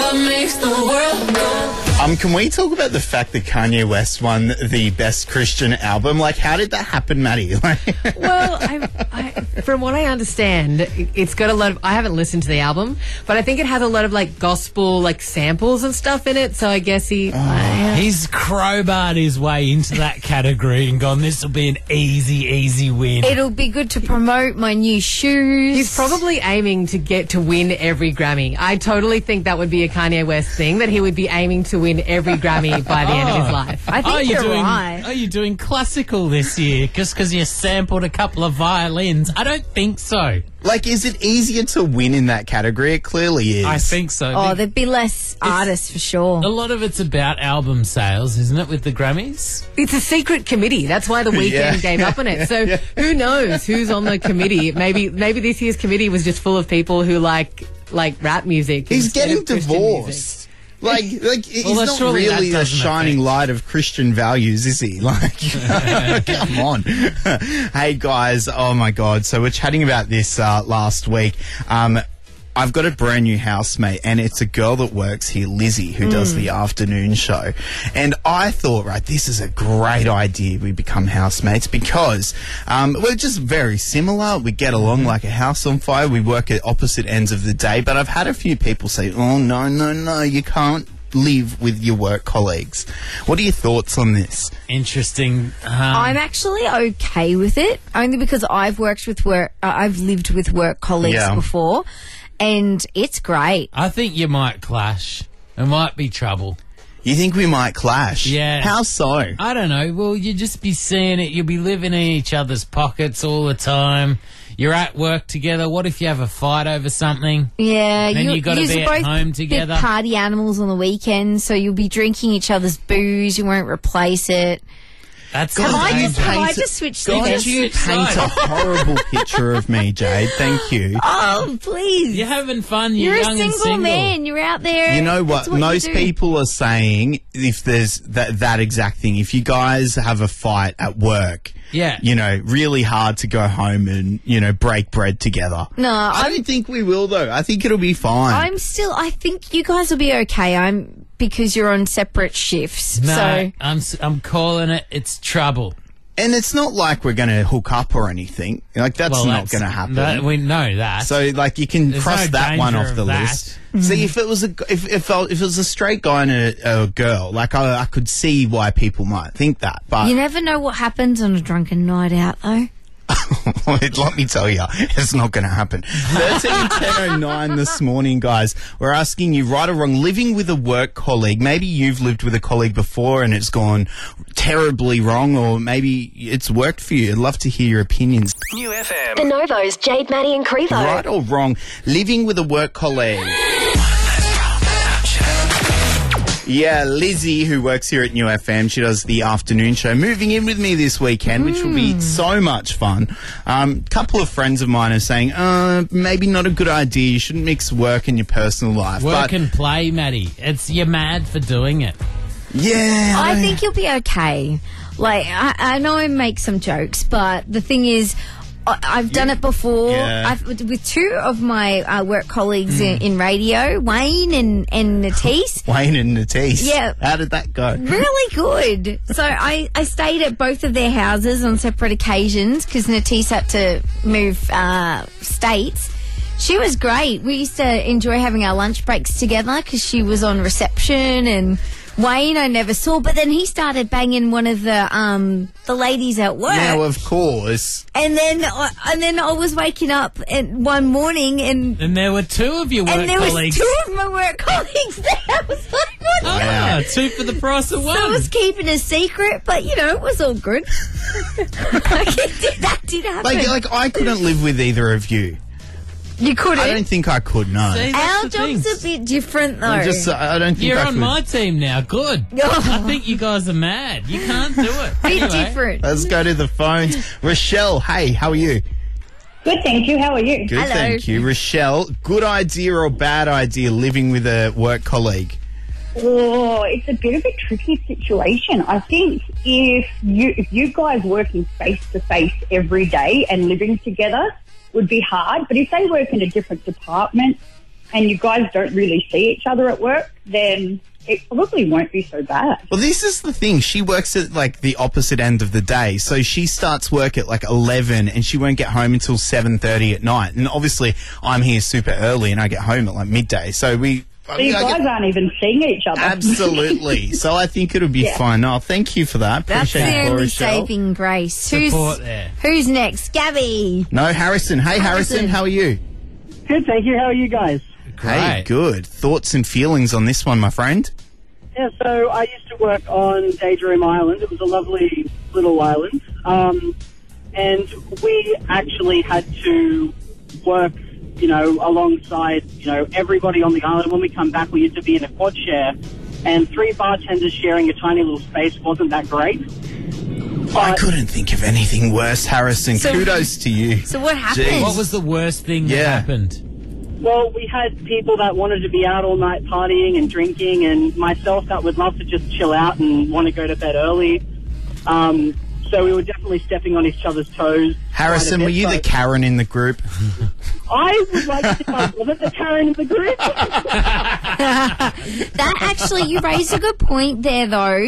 Can we talk about the fact that Kanye West won the Best Christian Album? Like, how did that happen, Maddie? Well, from what I understand, it's got a lot of... I haven't listened to the album, but I think it has a lot of, like, gospel, like, samples and stuff in it, so I guess he... He's crowbarred his way into that category and gone, this will be an easy win. It'll be good to promote my new shoes. He's probably aiming to win every Grammy. I totally think that would be a Kanye West thing, that he would be aiming to win every Grammy by the end of his life. I think you're right. Are you doing classical this year just because you sampled a couple of violins? I don't think so. Like, is it easier to win in that category? It clearly is. I think so. Oh, there'd be less artists for sure. A lot of it's about album sales, isn't it, with the Grammys? It's a secret committee. That's why The Weeknd gave up on it. So who knows who's on the committee? Maybe this year's committee was just full of people who like rap music. He's instead getting of Christian divorced. music. Like he's Well, not surely that really a doesn't shining affect- light of Christian values, is he? Like, come on. Hey, guys. Oh, my God. So we're chatting about this last week. I've got a brand new housemate, and it's a girl that works here, Lizzie, who does the afternoon show. And I thought, right, this is a great idea. We become housemates because we're just very similar. We get along like a house on fire. We work at opposite ends of the day. But I've had a few people say, oh, no, you can't live with your work colleagues. What are your thoughts on this? Interesting. I'm actually okay with it, only because I've lived with work colleagues before, and it's great. I think you might clash. It might be trouble. You think we might clash? Yeah. How so? I don't know. Well, you just be seeing it. You'll be living in each other's pockets all the time. You're at work together. What if you have a fight over something? Yeah. Then you got to be at home Big together. party animals on the weekends, so you'll be drinking each other's booze. You won't replace it. That's Have I just switched God, you paint a horrible picture of me, Jade. Thank you. Oh, please. You're having fun. You're young a and single single. man. You're out there. You know what? Most people are saying, if there's that exact thing, if you guys have a fight at work, really hard to go home and, break bread together. No, I don't think we will, though. I think it'll be fine. I think you guys will be okay. Because you're on separate shifts. No, so I'm calling it. It's trouble. And it's not like we're going to hook up or anything. Like, that's not going to happen. We know that. So, like, you can cross that one off the list. Mm-hmm. See, if it was a straight guy and a girl, like, I could see why people might think that. But you never know what happens on a drunken night out, though. Let me tell you, it's not going to happen. 13:10:09 this morning, guys. We're asking you, right or wrong, living with a work colleague. Maybe you've lived with a colleague before and it's gone terribly wrong, or maybe it's worked for you. I'd love to hear your opinions. New FM. The Novos, Jade, Maddie and Crevo. Right or wrong, living with a work colleague. Yeah, Lizzie, who works here at New FM, she does the afternoon show, moving in with me this weekend, which will be so much fun. Couple of friends of mine are saying, maybe not a good idea. You shouldn't mix work and your personal life. Work and play, Maddie. You're mad for doing it. Yeah. I think you'll be okay. Like, I know I make some jokes, but the thing is, I've done it before. Yeah. With two of my work colleagues in radio, Wayne and Natisse. Wayne and Natisse. Yeah. How did that go? Really good. So I stayed at both of their houses on separate occasions because Natisse had to move states. She was great. We used to enjoy having our lunch breaks together because she was on reception, and Wayne I never saw, but then he started banging one of the ladies at work. Yeah, of course. And then I was waking up one morning and there were two of your work and there colleagues. was two of my work colleagues there. I was like, what? Wow, two for the price of one. So I was keeping a secret, but it was all good. That did happen. Like I couldn't live with either of you. You couldn't? I don't think I could, no. See, our job's a bit different, though. I don't think You're I on could. my team now. Good. I think you guys are mad. You can't do it. Bit different. Let's go to the phones. Rochelle, hey, how are you? Good, thank you. How are you? Good, Hello. thank you. Rochelle, good idea or bad idea living with a work colleague? Oh, it's a bit of a tricky situation. I think if you guys working face to face every day and living together would be hard, but if they work in a different department and you guys don't really see each other at work, then it probably won't be so bad. Well, this is the thing. She works at, like, the opposite end of the day. So she starts work at, like, 11 and she won't get home until 7:30 at night. And obviously, I'm here super early and I get home at, like, midday. So you guys aren't even seeing each other. Absolutely. So I think it'll be fine. Oh, thank you for that. That's Appreciate the it, only Rochelle. saving grace. Support there. Who's next? Gabby. No, Harrison. Hey, Harrison, how are you? Good, thank you. How are you guys? Hey, good. Thoughts and feelings on this one, my friend? Yeah, so I used to work on Daydream Island. It was a lovely little island. And we actually had to work, alongside, everybody on the island. When we come back, we used to be in a quad share. And 3 bartenders sharing a tiny little space wasn't that great. I couldn't think of anything worse, Harrison. So- Kudos to you. So what happened? Jeez. What was the worst thing that happened? Well, we had people that wanted to be out all night partying and drinking, and myself that would love to just chill out and want to go to bed early. So we were definitely stepping on each other's toes. Harrison, were you the Karen in the group? I would like to think I wasn't the Karen in the group. That actually, you raised a good point there, though,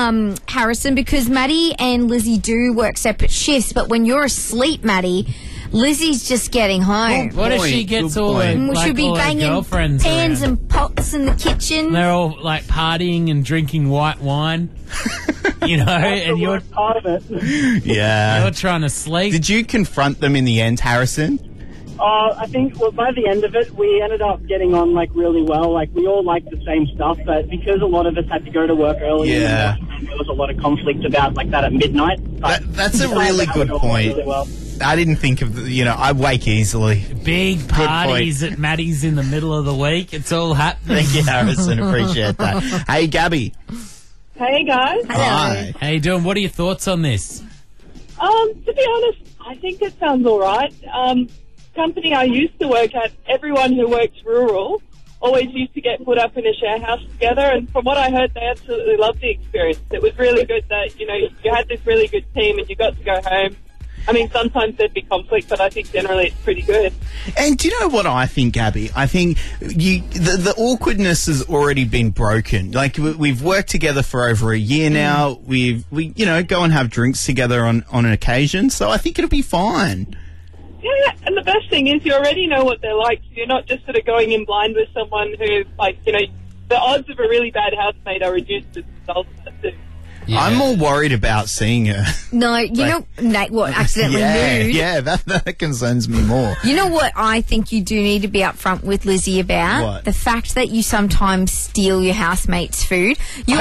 Harrison, because Maddie and Lizzie do work separate shifts, but when you're asleep, Maddie, Lizzie's just getting home. What if she gets all her, She'll like, be all her banging girlfriends pans around? and pots in the kitchen. They're all like partying and drinking white wine, you know, and you're part of it. Yeah. You're trying to sleep. Did you confront them in the end, Harrison? I think by the end of it, we ended up getting on like really well. Like we all liked the same stuff, but because a lot of us had to go to work early, Yeah. there was a lot of conflict about like that at midnight. That's a really good point. I didn't think of, I wake easily. Big parties at Maddie's in the middle of the week. It's all happening. Thank you, Harrison. Appreciate that. Hey, Gabby. Hey guys. Hi. How you doing? What are your thoughts on this? To be honest, I think it sounds all right. Company I used to work at, everyone who works rural always used to get put up in a share house together, and from what I heard, they absolutely loved the experience. It was really good that, you had this really good team and you got to go home. I mean, sometimes there'd be conflict, but I think generally it's pretty good. And do you know what I think, Gabby? I think the awkwardness has already been broken. Like, we've worked together for over a year now. We go and have drinks together on an occasion, so I think it'll be fine. Yeah, and the best thing is you already know what they're like, so you're not just sort of going in blind with someone who, the odds of a really bad housemate are reduced as a result of that too. Yeah. I'm more worried about seeing her. No, Nate, accidentally moved? Yeah, that concerns me more. You know what I think you do need to be upfront with Lizzie about? What? The fact that you sometimes steal your housemate's food. You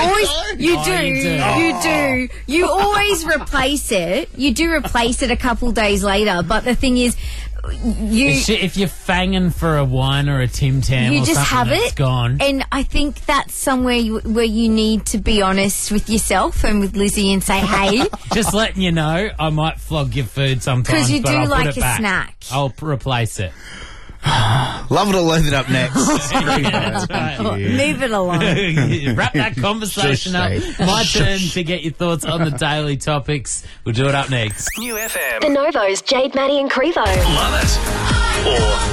do. You always replace it. You do replace it a couple days later, but the thing is, if you're fanging for a wine or a Tim Tam, you or just something have that's it, gone. and I think that's somewhere where you need to be honest with yourself and with Lizzie and say, "Hey, just letting you know, I might flog your food sometimes because you but do I'll like put it a back. snack." I'll replace it. Love it or loathe it up next. That's right. Move it along. Wrap that conversation up. My turn to get your thoughts on the daily topics. We'll do it up next. New FM. The Novo's Jade, Maddie and Crevo. Love it.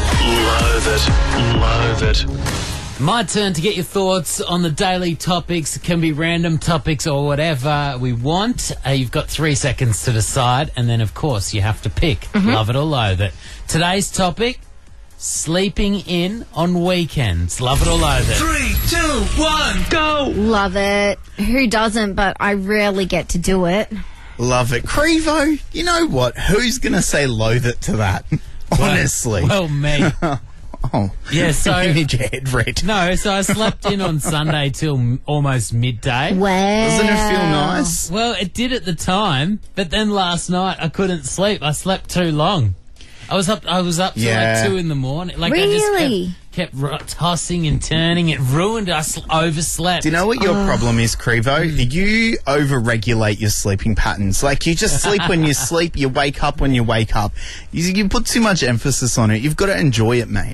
Or loathe it. My turn to get your thoughts on the daily topics. It can be random topics or whatever we want. You've got 3 seconds to decide, and then, of course, you have to pick. Love it or loathe it. Today's topic, sleeping in on weekends. Love it or loathe it. 3, 2, 1, go! Love it. Who doesn't? But I rarely get to do it. Love it. Crevo, you know what? Who's going to say loathe it to that? Honestly. Well, me. Oh. Yeah, so... You need your head red. No, so I slept in on Sunday till almost midday. Wow. Doesn't it feel nice? Well, it did at the time, but then last night I couldn't sleep. I slept too long. I was up to like 2 in the morning. Like Really? I just kept tossing and turning. It ruined it. I overslept. Do you know what your problem is, Crevo? You over-regulate your sleeping patterns. Like, you just sleep when you sleep, you wake up when you wake up. You put too much emphasis on it. You've got to enjoy it, mate.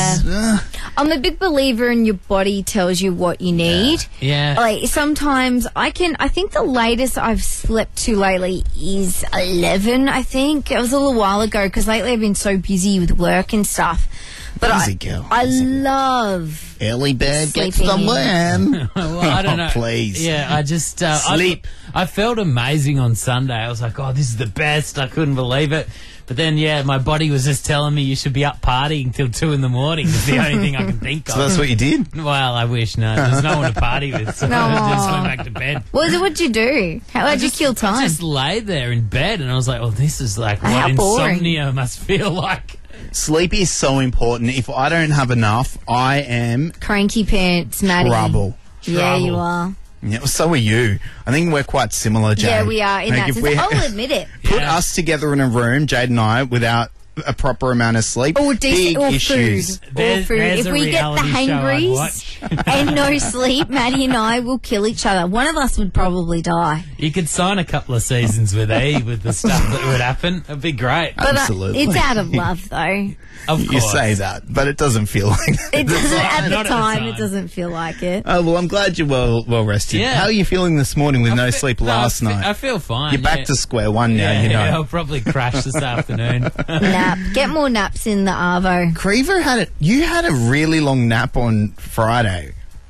I'm a big believer in your body tells you what you need. Yeah. Like, sometimes I think the latest I've slept to lately is 11, I think. It was a little while ago because lately I've been so busy with work and stuff. But I love early bird gets sleeping the in. worm. Well, I don't know. Please. Yeah, I just... Sleep. I felt amazing on Sunday. I was like, oh, this is the best. I couldn't believe it. But then, my body was just telling me you should be up partying till 2 in the morning. It's the only thing I can think of. So that's what you did? Well, I wish. No, there's no one to party with. So I just went back to bed. What'd you do? How'd you kill time? I just lay there in bed and I was like, oh, this is like How what boring. insomnia must feel like. Sleep is so important. If I don't have enough, I am Cranky pants, Maddie. trouble. Yeah, you are. Yeah, well, so are you. I think we're quite similar, Jade. Yeah, we are in that if sense. we I'll admit it. Put us together in a room, Jade and I, without a proper amount of sleep. Or decent, big or issues. food. Or food. There's If a we get the reality show I'd watch. hangries and no sleep, Maddie and I will kill each other. One of us would probably die. You could sign a couple of seasons with E with the stuff that would happen. It'd be great. But Absolutely. it's out of love, though. Of course. You say that, but it doesn't feel like that. It doesn't at the Not at the time. time. It doesn't feel like it. Oh, well, I'm glad you're well rested. Yeah. How are you feeling this morning with no sleep last night? I feel fine. You're back to square one now, you know. Yeah, I'll probably crash this afternoon. Nap. Get more naps in the Arvo. Crever you had a really long nap on Friday.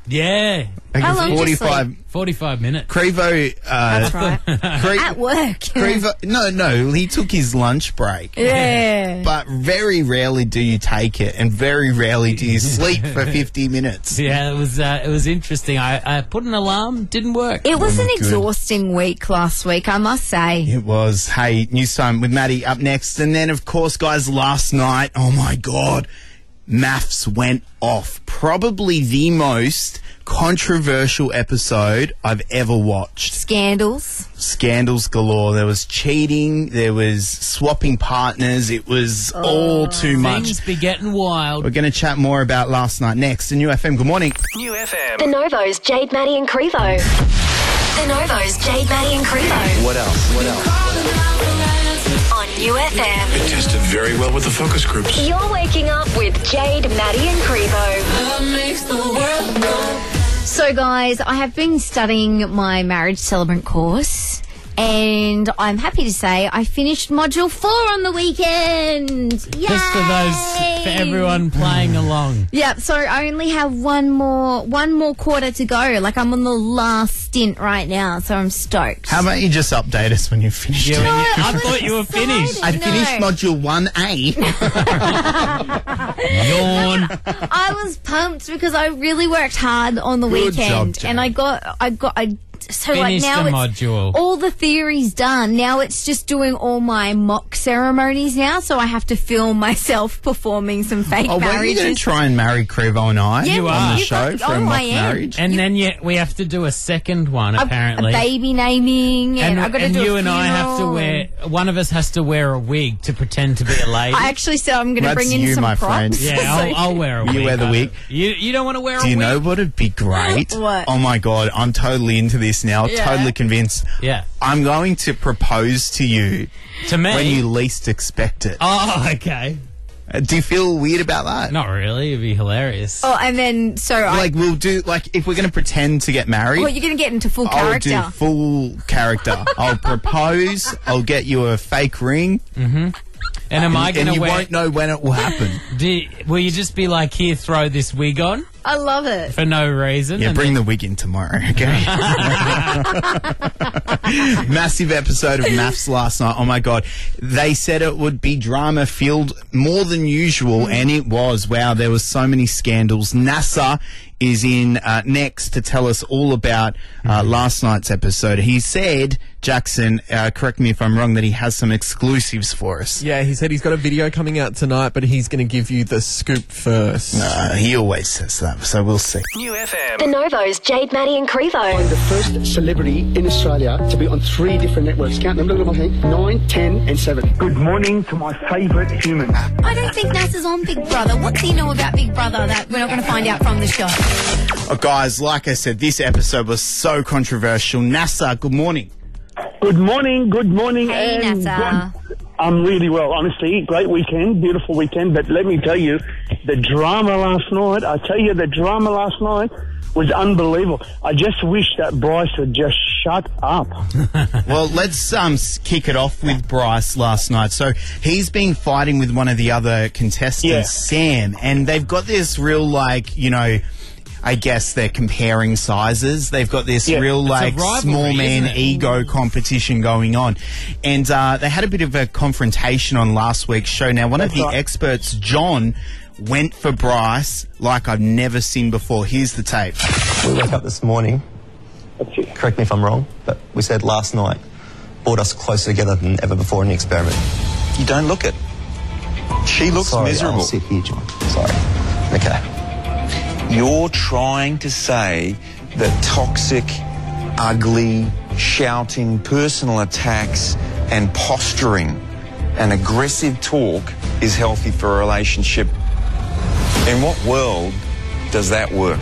Yeah. How long did you 45 minutes. Crevo, That's right. At work. Crevo, no, he took his lunch break. Yeah. But very rarely do you take it, and very rarely do you sleep for 50 minutes. Yeah, it was interesting. I put an alarm, didn't work. It was an exhausting week last week, I must say. It was. Hey, news time with Maddie up next. And then, of course, guys, last night, oh my God, maths went off. Probably the most controversial episode I've ever watched. Scandals galore. There was cheating. There was swapping partners. It was all too much. Things be getting wild. We're going to chat more about last night next. In New FM, good morning. New FM. The Novo's Jade, Maddie and Crevo. The Novo's Jade, Maddie and Crevo. What else? On New FM. It tested very well with the focus groups. You're waking up with Jade, Maddie and Crevo. So, guys, I have been studying my marriage celebrant course, and I'm happy to say I finished Module 4 on the weekend. Yay! Just for everyone playing along. Yeah, so I only have one more quarter to go. Like, I'm on the last stint right now, so I'm stoked. How about you just update us when you've finished it? I thought you were finished. I finished Module 1A. Yawn. I was pumped because I really worked hard on the Good weekend, job, and I so like Finished now the it's module. all the theory's done. Now it's just doing all my mock ceremonies now, so I have to film myself performing some fake Oh, marriages. were you going to try and marry Crevo and I Yeah, on the you show got- for a oh, mock I am. marriage? And then we have to do a second one, apparently. a baby naming, and I've got to do you a and I have to funeral. wear, one of us has to wear a wig to pretend to be a lady. I actually said I'm going to That's bring in you, some my props. friend. Yeah, I'll wear a wig. You wear the wig? You don't want to wear a Do you wig? know what would be great? What? Oh my God, I'm totally into this now. Yeah. Totally convinced. Yeah. I'm going to propose to you To me? when you least expect it. Oh, okay. Do you feel weird about that? Not really. It'd be hilarious. Oh, and then We'll do, if we're going to pretend to get married. well, you're going to get into full I'll character. do full character. I'll propose. I'll get you a fake ring. Mm-hmm. And am I going and to you wear... won't know when it will happen. Will you just be like, here, throw this wig on I love it. for no reason? Yeah, and bring the wig in tomorrow, okay? Massive episode of Maths last night. Oh my God. They said it would be drama filled more than usual, and it was. Wow, there was so many scandals. NASA is in next to tell us all about last night's episode. He said, Jackson, correct me if I'm wrong, that he has some exclusives for us. Yeah, he said he's got a video coming out tonight, but he's going to give you the scoop first. He always says that, so we'll see. New FM. The Novo's Jade, Maddie and Crevo. I'm the first celebrity in Australia to be on 3 different networks. Count them, look at my hand. 9, 10 and 7. Good morning to my favourite human. I don't think NASA's on Big Brother. What do you know about Big Brother that we're not going to find out from the show? Oh, guys, like I said, this episode was so controversial. NASA, good morning. Good morning, Hey, and NASA. I'm really well, honestly. Great weekend, beautiful weekend, but let me tell you, the drama last night was unbelievable. I just wish that Bryce would just shut up. Well, let's kick it off with Bryce last night. So he's been fighting with one of the other contestants, Sam, and they've got this real, I guess they're comparing sizes. They've got this real, small man ego competition going on. And they had a bit of a confrontation on last week's show. Now, one of the experts, John, went for Bryce like I've never seen before. Here's the tape. We woke up this morning, correct me if I'm wrong, but we said last night brought us closer together than ever before in the experiment. You don't look it. She looks miserable. I'll sit here, John. Sorry. Okay. You're trying to say that toxic, ugly, shouting, personal attacks and posturing and aggressive talk is healthy for a relationship. In what world does that work?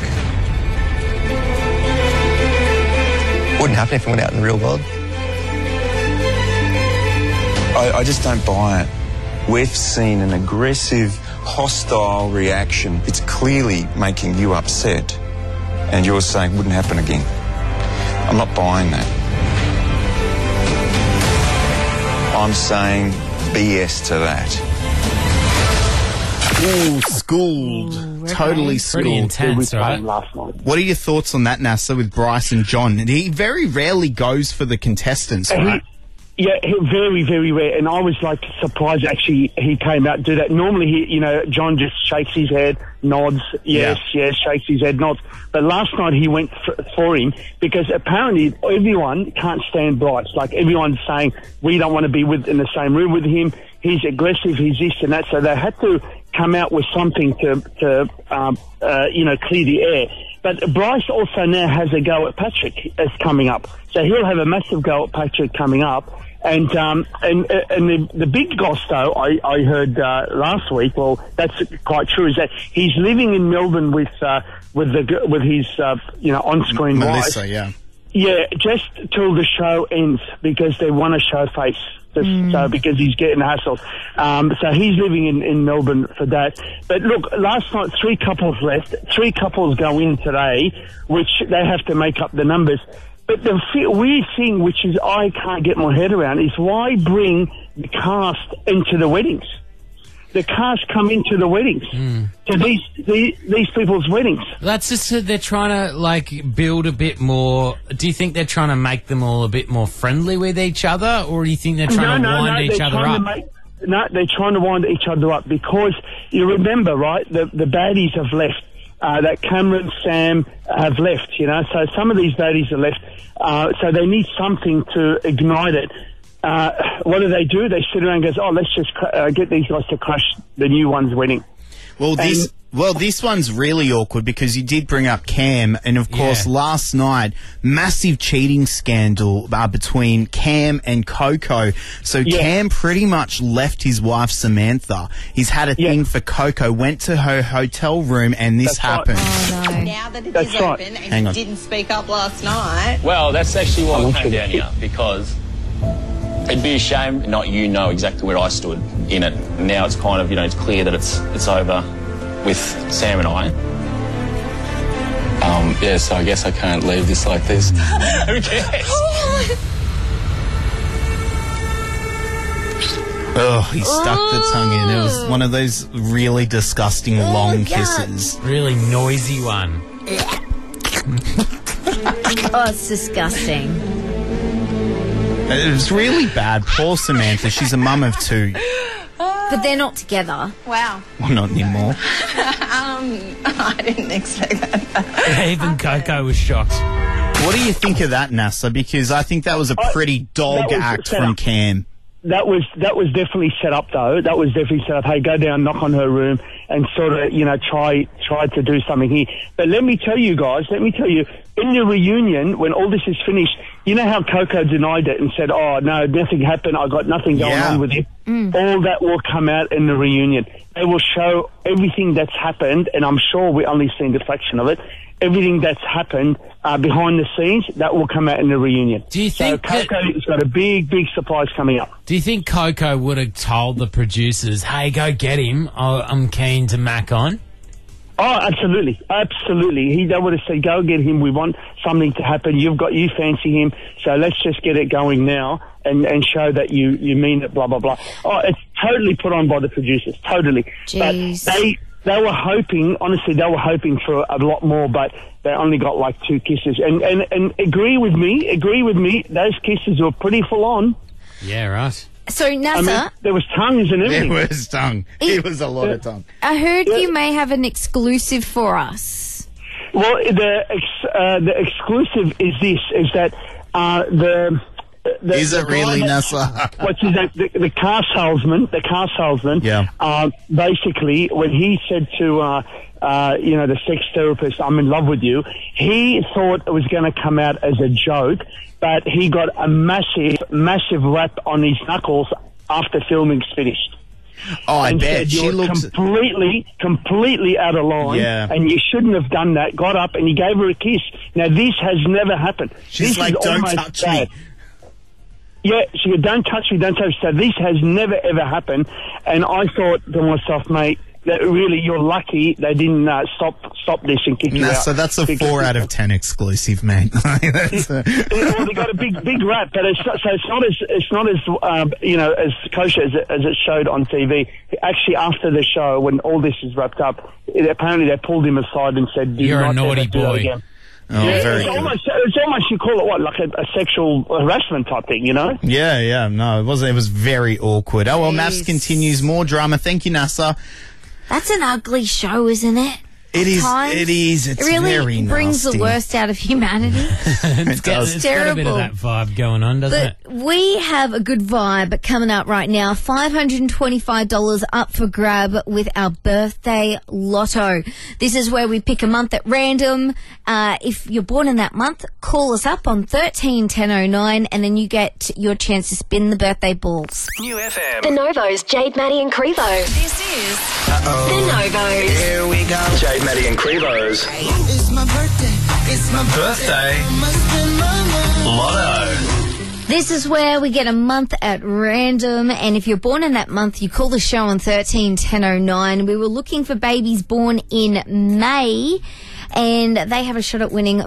Wouldn't happen if we went out in the real world. I just don't buy it. We've seen an aggressive, hostile reaction. It's clearly making you upset. And you're saying wouldn't happen again. I'm not buying that. I'm saying BS to that. Ooh, schooled. Totally schooled. Pretty intense, right? Last night. What are your thoughts on that, NASA, with Bryce and John? He very rarely goes for the contestants, right? Very, very rare. And I was like surprised actually he came out and do that. Normally, John just shakes his head, nods, yes, shakes his head, nods. But last night he went for him because apparently everyone can't stand Bryce. Like everyone's saying, we don't want to be in the same room with him. He's aggressive, he's this and that. So they had to come out with something to clear the air. But Bryce also now has a go at Patrick that's coming up. So he'll have a massive go at Patrick coming up. And the big goss though, I heard last week. Well, that's quite true. Is that he's living in Melbourne with his on-screen Melissa, wife. Yeah, just till the show ends because they want to show face. So because he's getting hassled. So he's living in Melbourne for that. But look, last night 3 couples left. 3 couples go in today, which they have to make up the numbers. But the weird thing, which is I can't get my head around, is why bring the cast into the weddings? The cast come into the weddings to these people's weddings. That's just they're trying to build a bit more. Do you think they're trying to make them all a bit more friendly with each other, or do you think they're trying to wind each other up? They're trying to wind each other up because you remember, right? The baddies have left. That Cameron, Sam have left. So some of these baddies are left. So they need something to ignite it. What do? They sit around and go, let's just get these guys to crush the new one's wedding. Well, this one's really awkward because you did bring up Cam, and of course last night, massive cheating scandal between Cam and Coco. So Cam pretty much left his wife Samantha. He's had a thing for Coco, went to her hotel room, and this happened. Oh, no. Now that it is open and you didn't speak up last night. Well, that's actually why I came down here, because it'd be a shame not know exactly where I stood in it. Now it's kind of, it's clear that it's over with Sam and I. So I guess I can't leave this like this. Who cares? Oh, he stuck the tongue in. It was one of those really disgusting long kisses. Really noisy one. Oh, it's disgusting. It was really bad. Poor Samantha. She's a mum of 2. But they're not together. Wow. Well, not anymore. I didn't expect that. Even Coco was shocked. What do you think of that, NASA? Because I think that was a pretty dog act from Cam. That was definitely set up, though. That was definitely set up. Hey, go down, knock on her room, and sort of, try to do something here. But let me tell you guys, in the reunion, when all this is finished, you know how Coco denied it and said, oh, no, nothing happened, I got nothing going on with it. All that will come out in the reunion. They will show everything that's happened, and I'm sure we only seen a fraction of it. Everything that's happened behind the scenes, that will come out in the reunion. Do you think Coco's got a big, big surprise coming up? Do you think Coco would have told the producers, hey, go get him, I'm keen to Mac on? Oh, absolutely. They would have said, go get him, we want something to happen, you fancy him, so let's just get it going now and show that you mean it, blah, blah, blah. Oh, it's totally put on by the producers, totally. Jeez. But they were hoping, honestly, for a lot more, but they only got 2 kisses. And agree with me, those kisses were pretty full on. Yeah, right. So, NASA... there was tongues and everything. There was tongue. It was a lot of tongue. I heard you may have an exclusive for us. Well, the exclusive is that is it really, NASA? What's his name? The car salesman. Yeah. Basically, when he said to the sex therapist, "I'm in love with you," he thought it was going to come out as a joke, but he got a massive rap on his knuckles after filming's finished. Oh, I bet she looks completely out of line. Yeah. And you shouldn't have done that. Got up and he gave her a kiss. Now this has never happened. She's like, "Don't touch me." Yeah, she said, don't touch me. So this has never, ever happened. And I thought to myself, mate, that really you're lucky they didn't stop this and kick you out. So that's a 4 out of 10 exclusive, mate. That's Well, they got a big rap, but it's not as as kosher as it showed on TV. Actually, after the show, when all this is wrapped up, apparently they pulled him aside and said, "You're a naughty do that boy." again. Oh, very good. It's almost you call it what, like a sexual harassment type thing, you know? Yeah, no, it wasn't. It was very awkward. Oh, well, Maths continues. More drama. Thank you, NASA. That's an ugly show, isn't it? It is. Times. It is. It's it really very brings nasty. the worst out of humanity. It's got a bit of that vibe going on, doesn't it? But we have a good vibe coming up right now. $525 up for grab with our birthday lotto. This is where we pick a month at random. If you're born in that month, call us up on 131009 and then you get your chance to spin the birthday balls. New FM. The Novos, Jade, Maddie and Crevo. This is The Novos. Here we go. Jade, Maddie and Crevo's It's my birthday. It's my birthday lotto. This is where we get a month at random, and if you're born in that month, you call the show on 131009. We were looking for babies born in May, and they have a shot at winning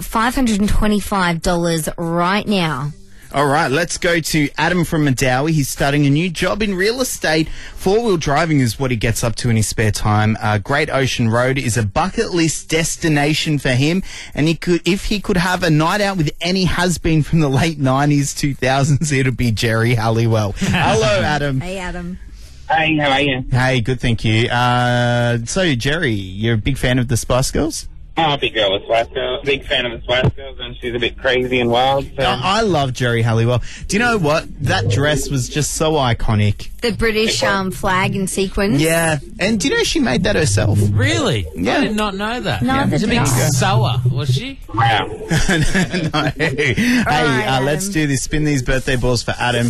$525 right now. All right, let's go to Adam from Madawi. He's starting a new job in real estate. 4-wheel driving is what he gets up to in his spare time. Great Ocean Road is a bucket list destination for him. And if he could have a night out with any has-been from the late 90s, 2000s, it would be Jerry Halliwell. Hello, Adam. Hey, Adam. Hey, how are you? Hey, good, thank you. So, Jerry, you're a big fan of the Spice Girls? Oh, big girl with Spice Girls. Big fan of the Spice Girls, and she's a bit crazy and wild. So. I love Jerry Halliwell. Do you know what? That dress was just so iconic. The British flag and sequins. Yeah. And do you know she made that herself? Really? Yeah. I did not know that. No, She's a big sewer, was she? Wow. No. Hey, let's do this. Spin these birthday balls for Adam.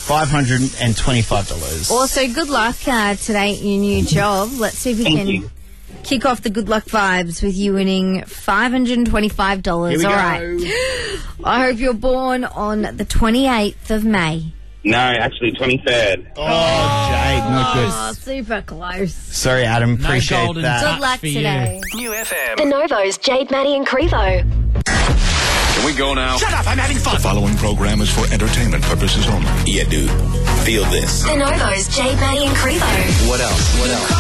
$525. Also, good luck today in your new job. Let's see if we can kick off the good luck vibes with you winning $525. Here we All go. right. I hope you're born on the 28th of May. No, actually 23rd. Oh, Jade, not good. Oh, super close. Sorry, Adam. Appreciate golden that. Good luck today. New FM. The Novos, Jade, Maddie and Crevo. Can we go now? Shut up, I'm having fun. The following program is for entertainment purposes only. Yeah, dude. Feel this. The Novos, Jade, Maddie and Crevo. What else? What else?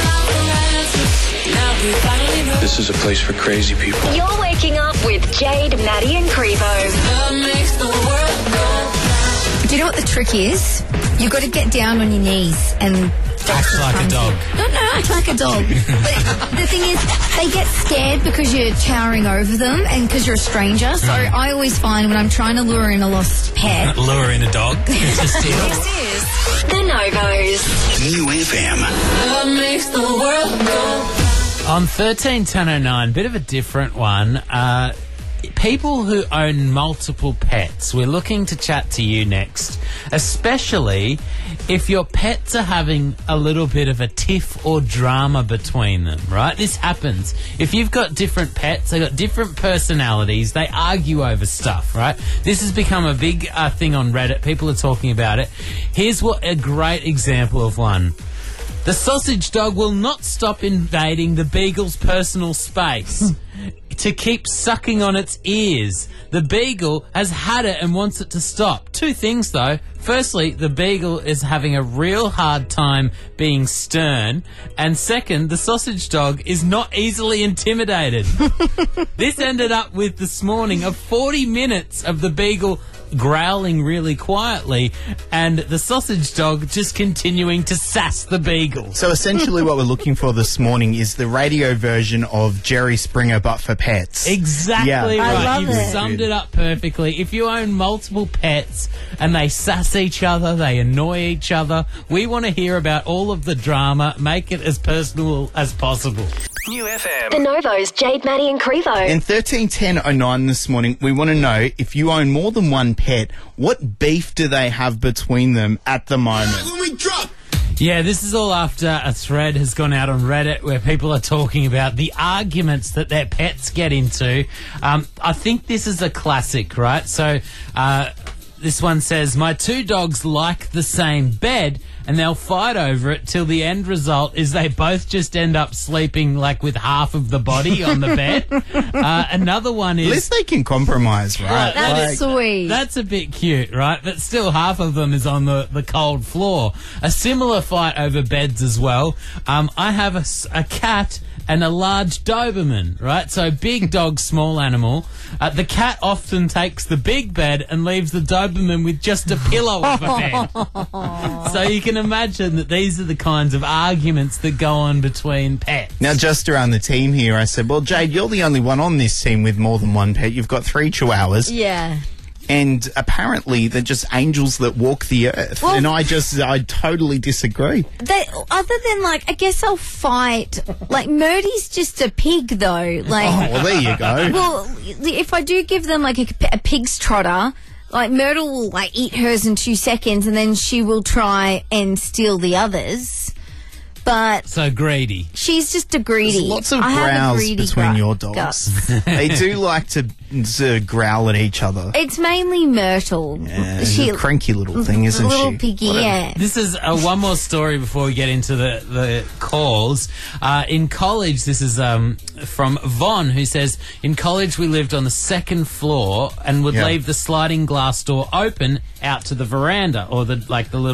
This is a place for crazy people. You're waking up with Jade, Maddie and Crevo. Do you know what the trick is? You've got to get down on your knees and Act like a dog. No, act like a dog. But the thing is, they get scared because you're towering over them and because you're a stranger. So I always find when I'm trying to lure in a lost pet. Lure in a dog to steal. This is The Novos. New FM. On 131009, bit of a different one. People who own multiple pets, we're looking to chat to you next, especially if your pets are having a little bit of a tiff or drama between them, right? This happens. If you've got different pets, they've got different personalities, they argue over stuff, right? This has become a big thing on Reddit. People are talking about it. Here's a great example of one. The sausage dog will not stop invading the beagle's personal space to keep sucking on its ears. The beagle has had it and wants it to stop. Two things, though. Firstly, the beagle is having a real hard time being stern. And second, the sausage dog is not easily intimidated. This ended up with this morning of 40 minutes of the beagle growling really quietly and the sausage dog just continuing to sass the beagle. So essentially what we're looking for this morning is the radio version of Jerry Springer but for pets. Exactly Yeah. right. love You've it. summed it up perfectly. If you own multiple pets and they sass each other, they annoy each other, we want to hear about all of the drama. Make it as personal as possible. New FM. The Novos, Jade, Maddie and Crevo. In 131009 this morning, we want to know if you own more than one pet, what beef do they have between them at the moment? Yeah, this is all after a thread has gone out on Reddit where people are talking about the arguments that their pets get into. I think this is a classic, right? So, This one says, my 2 dogs like the same bed and they'll fight over it till the end result is they both just end up sleeping like with half of the body on the bed. Another one is... At least they can compromise, right? That's sweet. That's a bit cute, right? But still half of them is on the cold floor. A similar fight over beds as well. I have a cat and a large Doberman, right? So big dog, small animal. The cat often takes the big bed and leaves the Doberman with just a pillow of a bed. So you can imagine that these are the kinds of arguments that go on between pets. Now, just around the team here, I said, well, Jade, you're the only one on this team with more than one pet. You've got 3 chihuahuas. Yeah. And apparently they're just angels that walk the earth. Well, and I totally disagree. Other than, like, I guess I'll fight. Like, Murdy's just a pig, though. Like, Oh, well, there you go. Well, if I do give them, like, a pig's trotter, like, Myrtle will, like, eat hers in 2 seconds and then she will try and steal the others. But so greedy. She's just a greedy. There's lots of I have a growls greedy between your dogs. They do like to growl at each other. It's mainly Myrtle. Yeah, she's a cranky little thing, isn't she? Little piggy, yeah. This is one more story before we get into the calls. In college, this is from Vaughn, who says, in college we lived on the 2nd floor and would leave the sliding glass door open out to the veranda or the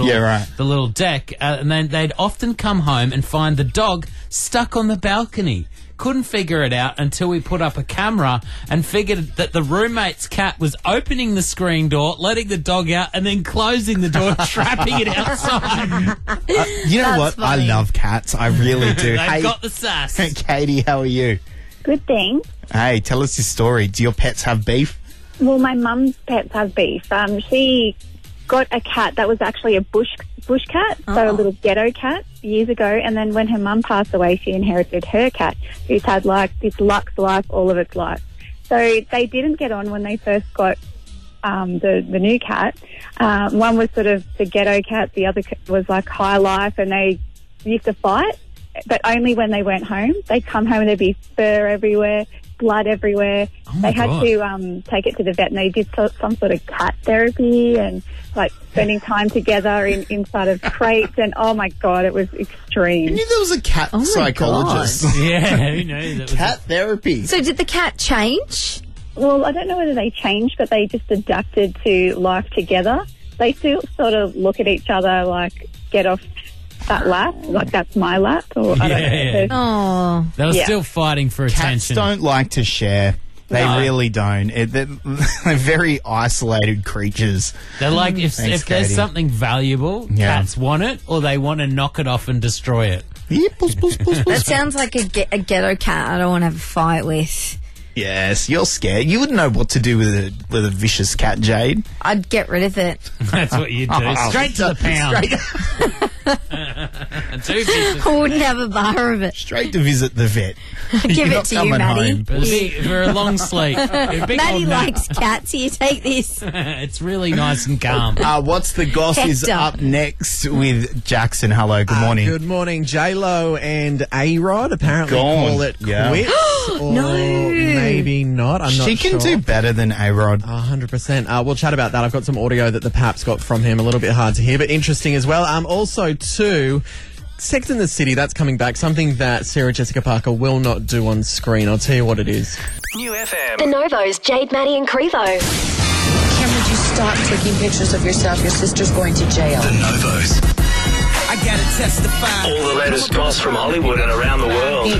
little deck. And then they'd often come home and find the dog stuck on the balcony. Couldn't figure it out until we put up a camera and figured that the roommate's cat was opening the screen door, letting the dog out, and then closing the door, trapping it outside. You know what? funny. I love cats. I really do. They've got the sass. Katie, how are you? Good thing. Hey, tell us your story. Do your pets have beef? Well, my mum's pets have beef. She got a cat that was actually a bush cat, so a little ghetto cat years ago. And then when her mum passed away, she inherited her cat, who's had like this luxe life all of its life. So they didn't get on when they first got the new cat. One was sort of the ghetto cat, the other was like high life, and they used to fight, but only when they went home. They'd come home and there'd be fur everywhere, blood everywhere. They had to take it to the vet, and they did some sort of cat therapy and like spending time together inside of crates, and oh my god, it was extreme. You knew there was a cat psychologist. Yeah, who knew? Cat therapy. So did the cat change? Well, I don't know whether they changed, but they just adapted to life together. They still sort of look at each other like, get off that lap, like that's my lap, or I don't know. Oh, they were still fighting for attention. Cats don't like to share. They really don't. They're very isolated creatures. They're like, if there's something valuable, cats want it, or they want to knock it off and destroy it. Yeah, that sounds like a ghetto cat I don't want to have a fight with. Yes, you're scared. You wouldn't know what to do with a vicious cat, Jade. I'd get rid of it. That's what you do. Straight to the pound. I wouldn't have a bar of it. Straight to visit the vet. Give it to you, Maddie. For a long sleep. Maddie likes cats. Here, take this. It's really nice and calm. What's the goss is up next with Jackson. Hello, good morning. Good morning. J-Lo and A-Rod apparently call it quits. Or maybe not. I'm not sure. She can do better than A-Rod. 100%. We'll chat about that. I've got some audio that the Paps got from him. A little bit hard to hear, but interesting as well. Also, too, Sex and the City, that's coming back. Something that Sarah Jessica Parker will not do on screen. I'll tell you what it is. New FM. The Novos, Jade, Maddie and Crevo. Cameron, would you stop taking pictures of yourself? Your sister's going to jail. The Novos. I gotta testify. All the latest goss from Hollywood and around the world.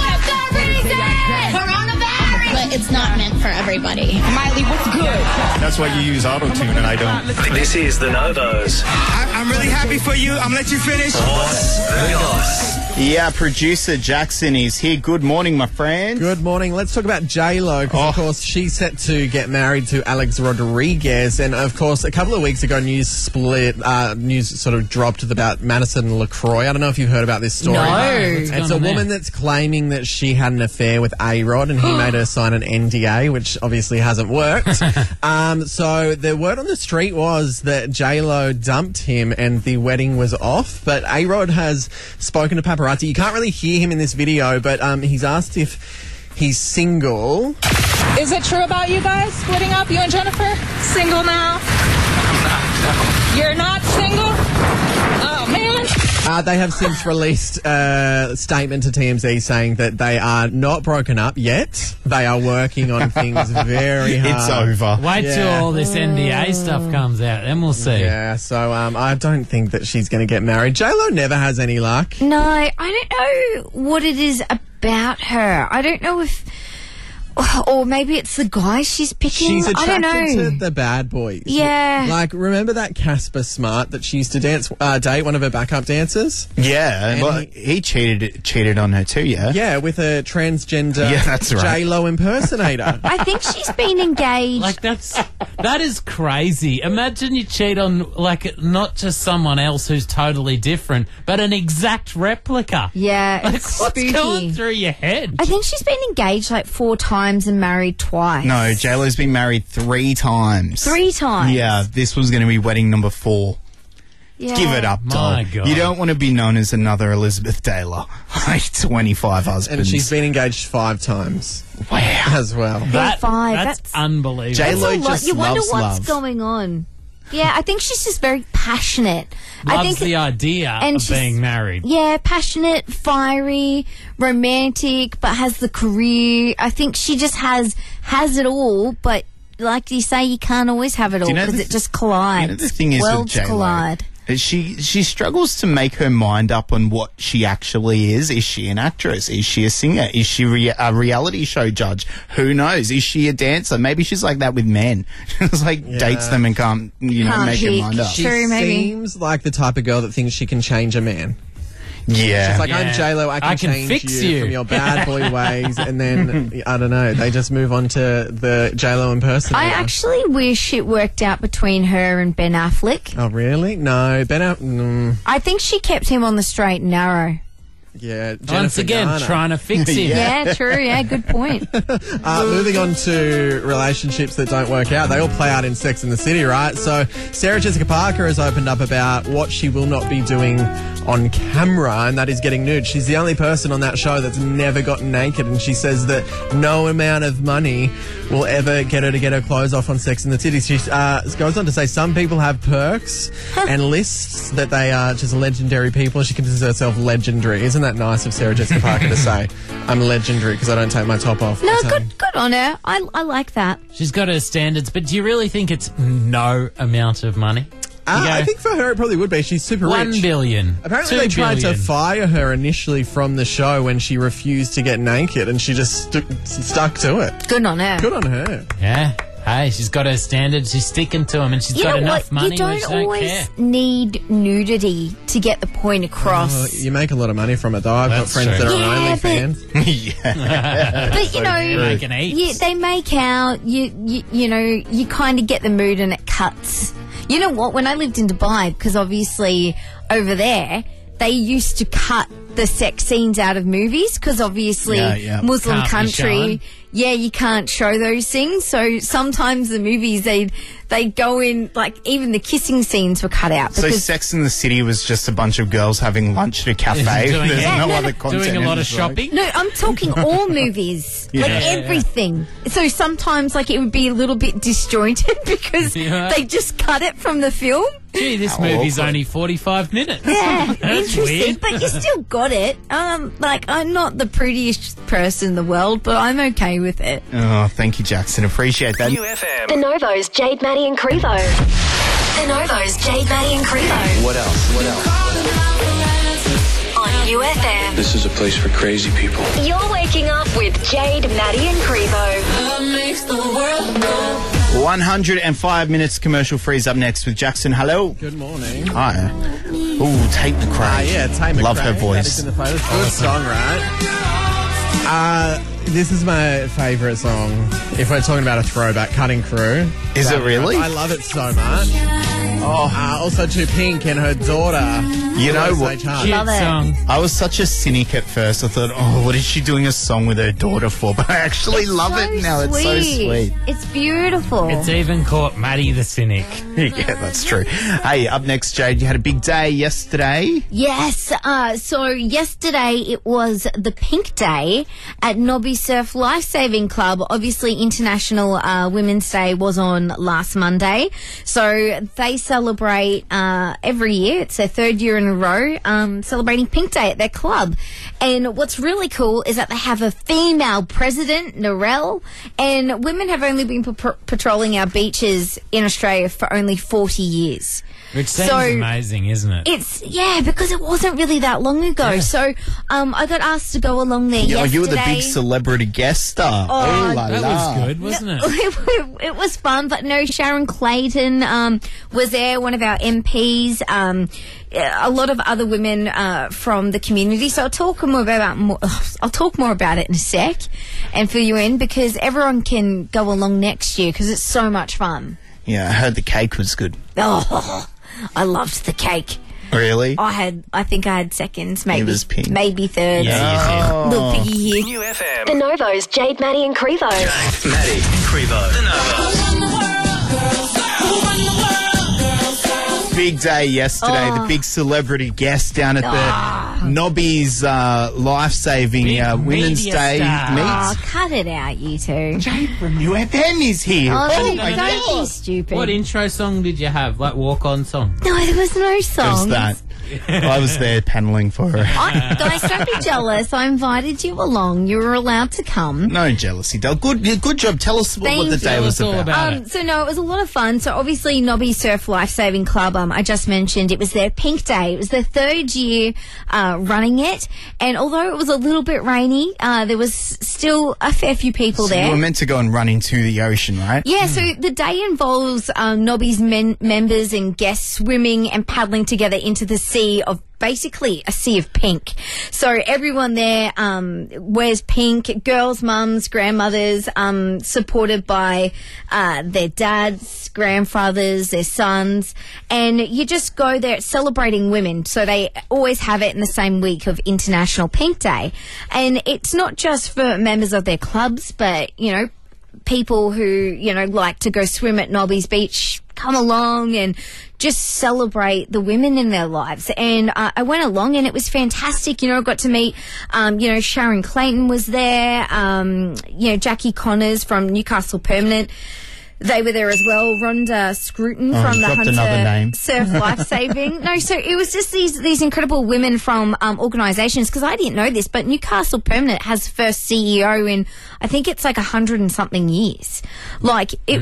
But it's not meant for everybody. Miley, what's good? That's why you use auto-tune and I don't. This is the Novos. I'm really happy for you. I'm gonna let you finish. Yeah, producer Jackson is here. Good morning, my friend. Good morning. Let's talk about J-Lo, because, of course, she's set to get married to Alex Rodriguez. And, of course, a couple of weeks ago, news sort of dropped about Madison LaCroix. I don't know if you've heard about this story. No. It's a woman that's claiming that she had an affair with A-Rod, and he made her sign an NDA, which obviously hasn't worked. So the word on the street was that J-Lo dumped him and the wedding was off. But A-Rod has spoken to paparazzi. You can't really hear him in this video, but he's asked if he's single. Is it true about you guys splitting up, you and Jennifer? Single now? You're not single? Oh, man. They have since released a statement to TMZ saying that they are not broken up yet. They are working on things very hard. It's over. Wait till all this NDA stuff comes out, then we'll see. Yeah, so I don't think that she's going to get married. J-Lo never has any luck. No, I don't know what it is about her. I don't know if... Or maybe it's the guy she's picking. She's I don't attracted know. to the bad boys. Yeah. Like, remember that Casper Smart that she used to date one of her backup dancers? Yeah, And well, he cheated on her too, yeah? Yeah, with a transgender Yeah, that's right. J-Lo impersonator. I think she's been engaged. Like, that is crazy. Imagine you cheat on, like, not just someone else who's totally different, but an exact replica. Yeah, Like, it's what's spooky. going through your head? I think she's been engaged like 4 times and married twice. No, J-Lo's been married 3 times. 3 times? Yeah, this was going to be wedding number 4. Yeah. Give it up, My dog. God. You don't want to be known as another Elizabeth Taylor. Like 25 husbands. And she's been engaged 5 times. Wow. As well. That, 5. that's unbelievable. J-Lo That's a lot. just You wonder loves what's love. going on. Yeah, I think she's just very passionate. I Loves think the idea and of she's- being married. Yeah, passionate, fiery, romantic, but has the career. I think she just has it all, but like you say, you can't always have it all you know because the- it just collides. You know, the thing is Worlds with J-Lo, collide. she struggles to make her mind up on what she actually is. Is she an actress? Is she a singer? Is she a reality show judge? Who knows? Is she a dancer? Maybe she's like that with men. It's like dates them and can't Can't make her pick. mind up. She True, maybe. seems like the type of girl that thinks she can change a man. Yeah. She's like, I'm Yeah. J-Lo, I can change fix you you. from your bad boy ways. And then, I don't know, they just move on to the J-Lo impersonator. I actually wish it worked out between her and Ben Affleck. Oh, really? No, I think she kept him on the straight and narrow. yeah. Once Jennifer again, Garner. trying to fix him. Yeah, true. Yeah, good point. Moving on to relationships that don't work out. They all play out in Sex and the City, right? So Sarah Jessica Parker has opened up about what she will not be doing on camera, and that is getting nude. She's the only person on that show that's never gotten naked, and she says that no amount of money will ever get her to get her clothes off on Sex and the City. She goes on to say some people have perks and lists that they are just legendary people. She considers herself legendary. Isn't that nice of Sarah Jessica Parker to say, I'm legendary because I don't take my top off? No, So- good on her. I like that. She's got her standards, but do you really think it's no amount of money? I think for her it probably would be. She's super rich. 1 billion. Apparently 2 they tried to billion. fire her initially from the show when she refused to get naked, and she just stuck to it. Good on her. Good on her. Yeah. Hey, she's got her standards. She's sticking to them, and she's You got know enough what? money. You don't where she don't always care. need nudity to get the point across. Well, you make a lot of money from it, though. I've got That's friends true. that are Yeah, OnlyFans. Yeah. But you know, Making heaps. yeah, they make out. You know, you kind of get the mood and it cuts. You know what? When I lived in Dubai, because obviously over there they used to cut the sex scenes out of movies because obviously Yeah. Muslim Can't be shown. country. Yeah, you can't show those things. So sometimes the movies they go in, like even the kissing scenes were cut out So because Sex in the City was just a bunch of girls having lunch at a cafe. Doing There's it. no Yeah, other content. Doing a in lot the of show. shopping. no, I'm talking all movies, like Yeah. everything. So sometimes, like it would be a little bit disjointed because Yeah. they just cut it from the film. Gee, this How movie's awkward. only 45 minutes. Yeah, That's interesting. weird. But you still got it. Like I'm not the prettiest person in the world, but I'm okay with it. Oh, thank you, Jackson. Appreciate that. The Novo's Jade, Maddie and Crevo. The Novo's Jade, Maddie and Crevo. What else? What else? On UFM. This is a place for crazy people. You're waking up with Jade, Maddie and Crevo. 105 minutes commercial free is up next with Jackson. Hello. Good morning. Hi. Ooh, Tate McRae. Yeah, Tate McRae. Love her That voice. is in the photos. Good song, right? This is my favourite song. If we're talking about a throwback, Cutting Crew. Is it really? I love it so much. Also to Pink and her daughter. You know Rose what? Hart. Cute Love it. song. I was such a cynic at first. I thought, oh, what is she doing a song with her daughter for? But I actually love So it now. It's so sweet. It's beautiful. It's even caught Maddie the Cynic. Yeah, that's true. Hey, up next, Jade, you had a big day yesterday. Yes. So yesterday it was the Pink Day at Nobby Surf Lifesaving Club. Obviously, International Women's Day was on last Monday. So they celebrate every year. It's their third year in a row, celebrating Pink Day at their club. And what's really cool is that they have a female president, Narelle, and women have only been patrolling our beaches in Australia for only 40 years. Which seems amazing, isn't it? It's, because it wasn't really that long ago. Yeah. So I got asked to go along there yesterday. You were the big celebrity guest star. That was good, wasn't it? It was fun, but no, Sharon Clayton was there, one of our MPs, a lot of other women from the community. So I'll talk more about it in a sec and fill you in, because everyone can go along next year because it's so much fun. Yeah, I heard the cake was good. Oh, I loved the cake. Really? I think I had seconds, maybe. It was pink. Maybe thirds. Yeah, Little piggy here. New FM. The Novo's Jade, Maddie and Crevo. Jade, Maddie, Crevo. The Novo. Big day yesterday. The big celebrity guest down at the Nobby's Life-Saving Women's Day meet. Oh, cut it out, you two. Jade from New FM is here. Oh my God. Don't be stupid. What intro song did you have? Like walk-on song? No, there was no song. It was that. I was there paneling for her. Guys, don't be jealous. I invited you along. You were allowed to come. No jealousy, Del. Good job. Tell us what the day was about. So, no, it was a lot of fun. So, obviously, Nobby Surf Life-Saving Club, I just mentioned, it was their Pink Day. It was their third year running it. And although it was a little bit rainy, there was still a fair few people there. You were meant to go and run into the ocean, right? Yeah, so the day involves Nobby's members and guests swimming and paddling together into the sea of basically a sea of pink. So everyone there wears pink, girls, mums, grandmothers, supported by their dads, grandfathers, their sons, and you just go there celebrating women. So they always have it in the same week of International Pink Day. And it's not just for members of their clubs, but, people who, like to go swim at Nobby's Beach, come along and just celebrate the women in their lives. And I went along and it was fantastic. I got to meet, Sharon Clayton was there, Jackie Connors from Newcastle Permanent. They were there as well. Rhonda Scruton from the Hunter Surf Life-Saving. No, so it was just these incredible women from organisations, because I didn't know this, but Newcastle Permanent has first CEO in, I think it's like 100 and something years. Like, it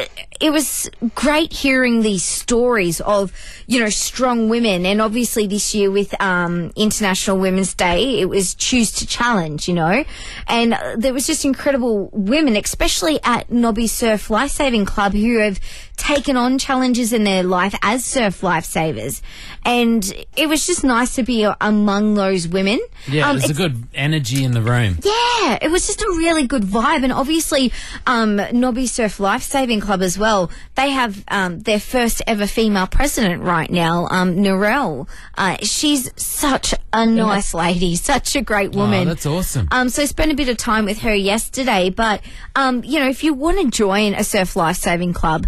was great hearing these stories of, strong women. And obviously this year with International Women's Day, it was Choose to Challenge, And there was just incredible women, especially at Nobby Surf Life-Saving Club, who have taken on challenges in their life as surf lifesavers. And it was just nice to be among those women. Yeah, there's a good energy in the room. Yeah, it was just a really good vibe. And obviously, Nobby Surf Life-Saving Club as well, they have their first ever female president right now, Narelle. She's such a nice lady, such a great woman. Oh, that's awesome. So I spent a bit of time with her yesterday. But, if you want to join a surf life-saving club,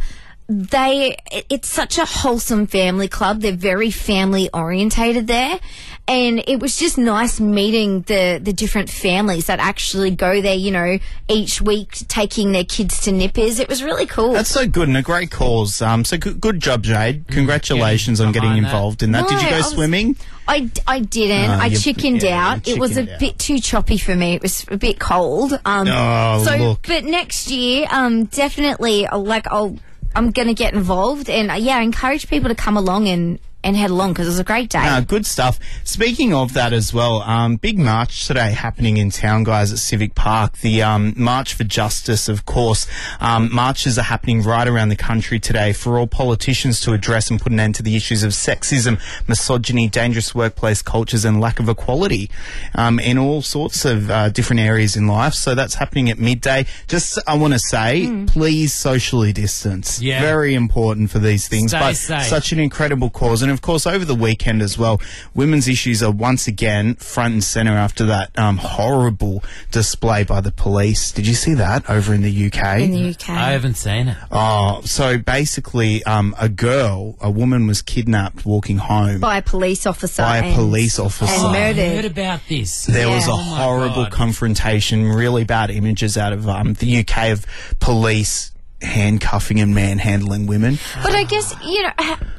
it's such a wholesome family club. They're very family orientated there. And it was just nice meeting the different families that actually go there, each week taking their kids to nippers. It was really cool. That's so good and a great cause. So good job, Jade. Congratulations on getting involved in that. No, Did you go swimming? I didn't. I chickened out. It was a bit too choppy for me. It was a bit cold. Look. But next year, definitely, I'm going to get involved, and I encourage people to come along and head along, because it was a great day. Good stuff. Speaking of that as well, big march today happening in town, guys, at Civic Park. The March for Justice, of course. Marches are happening right around the country today for all politicians to address and put an end to the issues of sexism, misogyny, dangerous workplace cultures and lack of equality in all sorts of different areas in life. So that's happening at midday. Just, I want to say, please socially distance. Yeah. Very important for these things. Stay but safe. Such an incredible cause. And of course, over the weekend as well, women's issues are once again front and centre after that horrible display by the police. Did you see that over in the UK? In the UK. I haven't seen it. Oh, so basically, a woman was kidnapped walking home. By a police officer. And murdered. I heard about this. There was a horrible confrontation, really bad images out of the UK of police handcuffing and manhandling women. But I guess,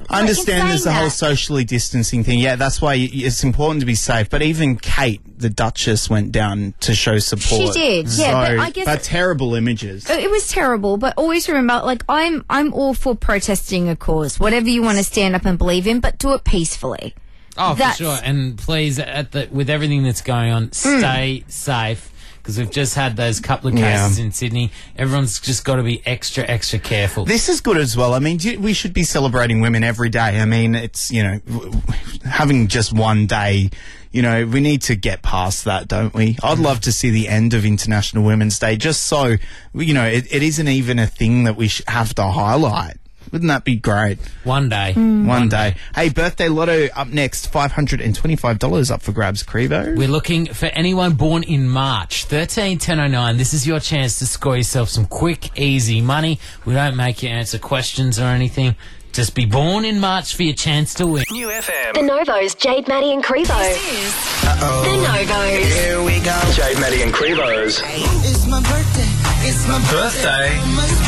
I understand there's the whole socially distancing thing. Yeah, that's why it's important to be safe. But even Kate, the Duchess, went down to show support. She did, yeah. But I guess but terrible images. It was terrible, but always remember, like, I'm all for protesting a cause, whatever you want to stand up and believe in, but do it peacefully. Oh, for sure. And please, with everything that's going on, stay safe. Because we've just had those couple of cases in Sydney. Everyone's just got to be extra, extra careful. This is good as well. I mean, we should be celebrating women every day. I mean, it's, having just one day, we need to get past that, don't we? I'd love to see the end of International Women's Day just so, it isn't even a thing that we have to highlight. Wouldn't that be great? One day. One day. Hey, Birthday Lotto up next. $525 up for grabs, Crevo. We're looking for anyone born in March. 131009. This is your chance to score yourself some quick, easy money. We don't make you answer questions or anything. Just be born in March for your chance to win. New FM. The Novos, Jade, Maddie and Crevo. The Novos. Here we go. Jade, Maddie and Crevo's. It's my birthday. It's my birthday.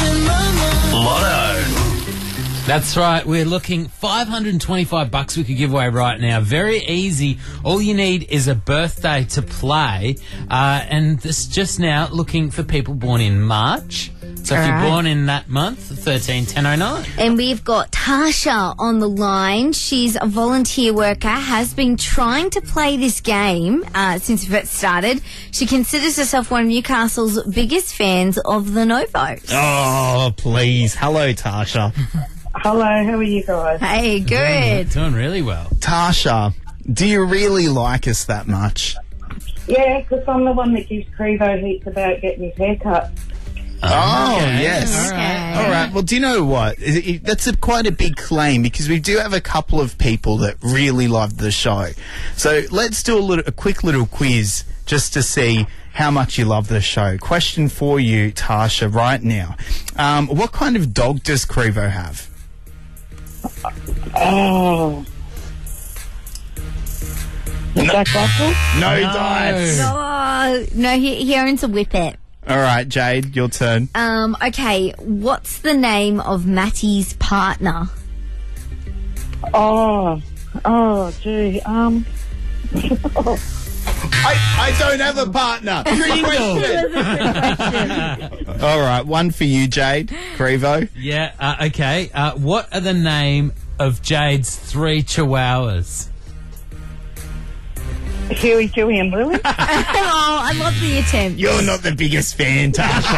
Lotto. That's right. We're looking $525 we could give away right now. Very easy. All you need is a birthday to play. And this just now looking for people born in March. So if you're born in that month, 131009. And we've got Tasha on the line. She's a volunteer worker, has been trying to play this game since it started. She considers herself one of Newcastle's biggest fans of the Novos. Oh, please. Hello, Tasha. Hello, how are you guys? Hey, good. Doing really well. Tasha, do you really like us that much? Yeah, because I'm the one that gives Crevo heaps about getting his hair cut. Oh, yes. All right. Well, do you know what? That's quite a big claim because we do have a couple of people that really love the show. So let's do a quick little quiz just to see how much you love the show. Question for you, Tasha, right now. What kind of dog does Crevo have? Oh. Jack Russell? No dice. No, he owns a whippet. All right, Jade, your turn. Okay, what's the name of Matty's partner? Oh, gee, I don't have a partner. All right, one for you, Jade. Crevo. Yeah, okay. What are the name of Jade's 3 chihuahuas? Huey, Dewey and Louie. Oh, I love the attempt. You're not the biggest fan,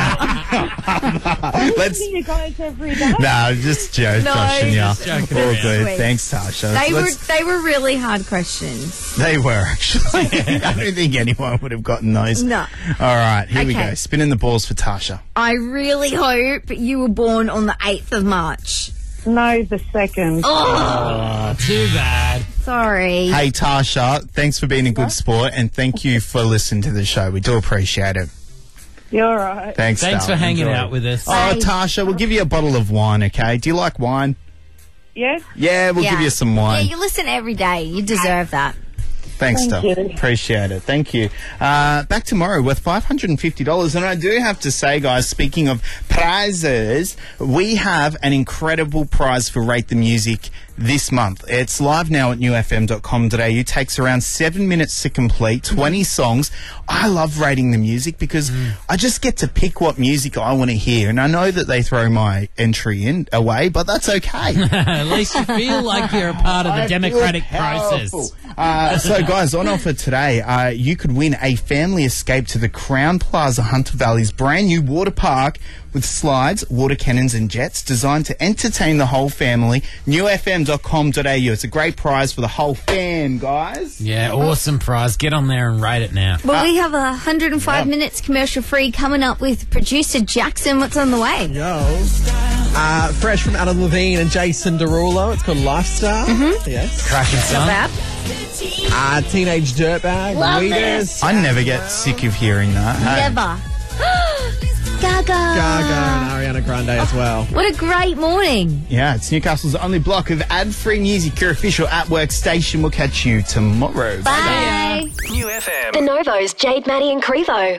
Tasha. Let's see you guys every day. No, just joking you. All good. Sweet. Thanks, Tasha. They were really hard questions. They were, actually. I don't think anyone would have gotten those. No. All right, here we go. Spinning the balls for Tasha. I really hope you were born on the 8th of March. No, the 2nd. Oh, too bad. Sorry. Hey, Tasha, thanks for being a good sport, and thank you for listening to the show. We do appreciate it. You're all right. Thanks for hanging out with us. Oh, Tasha, we'll give you a bottle of wine, okay? Do you like wine? Yeah? Yeah, we'll give you some wine. Yeah, you listen every day. You deserve that. Thanks, Thank Steph. you. Appreciate it. Thank you. Back tomorrow with $550. And I do have to say, guys, speaking of prizes, we have an incredible prize for Rate the Music this month. It's live now at newfm.com.au. It takes around 7 minutes to complete, 20 songs. I love rating the music because I just get to pick what music I want to hear. And I know that they throw my entry away, but that's okay. At least you feel like you're a part of the democratic process. So, guys, on offer today, you could win a family escape to the Crown Plaza Hunter Valley's brand new water park with slides, water cannons and jets designed to entertain the whole family. newfm.com.au. It's a great prize for the whole fam, guys. Yeah, awesome prize. Get on there and rate it now. Well, we have 105 minutes commercial free coming up with producer Jackson. What's on the way? Fresh from Adam Levine and Jason Derulo. It's called Lifestyle. Yes. Cracking song. Not bad. Teenage Dirtbag. Love Weeders. I never get sick of hearing that. Never. Gaga. Gaga and Ariana Grande as well. What a great morning. Yeah, it's Newcastle's only block of ad-free music. Your official at-work station. We'll catch you tomorrow. Bye. New FM. The Novos, Jade, Maddie and Crevo.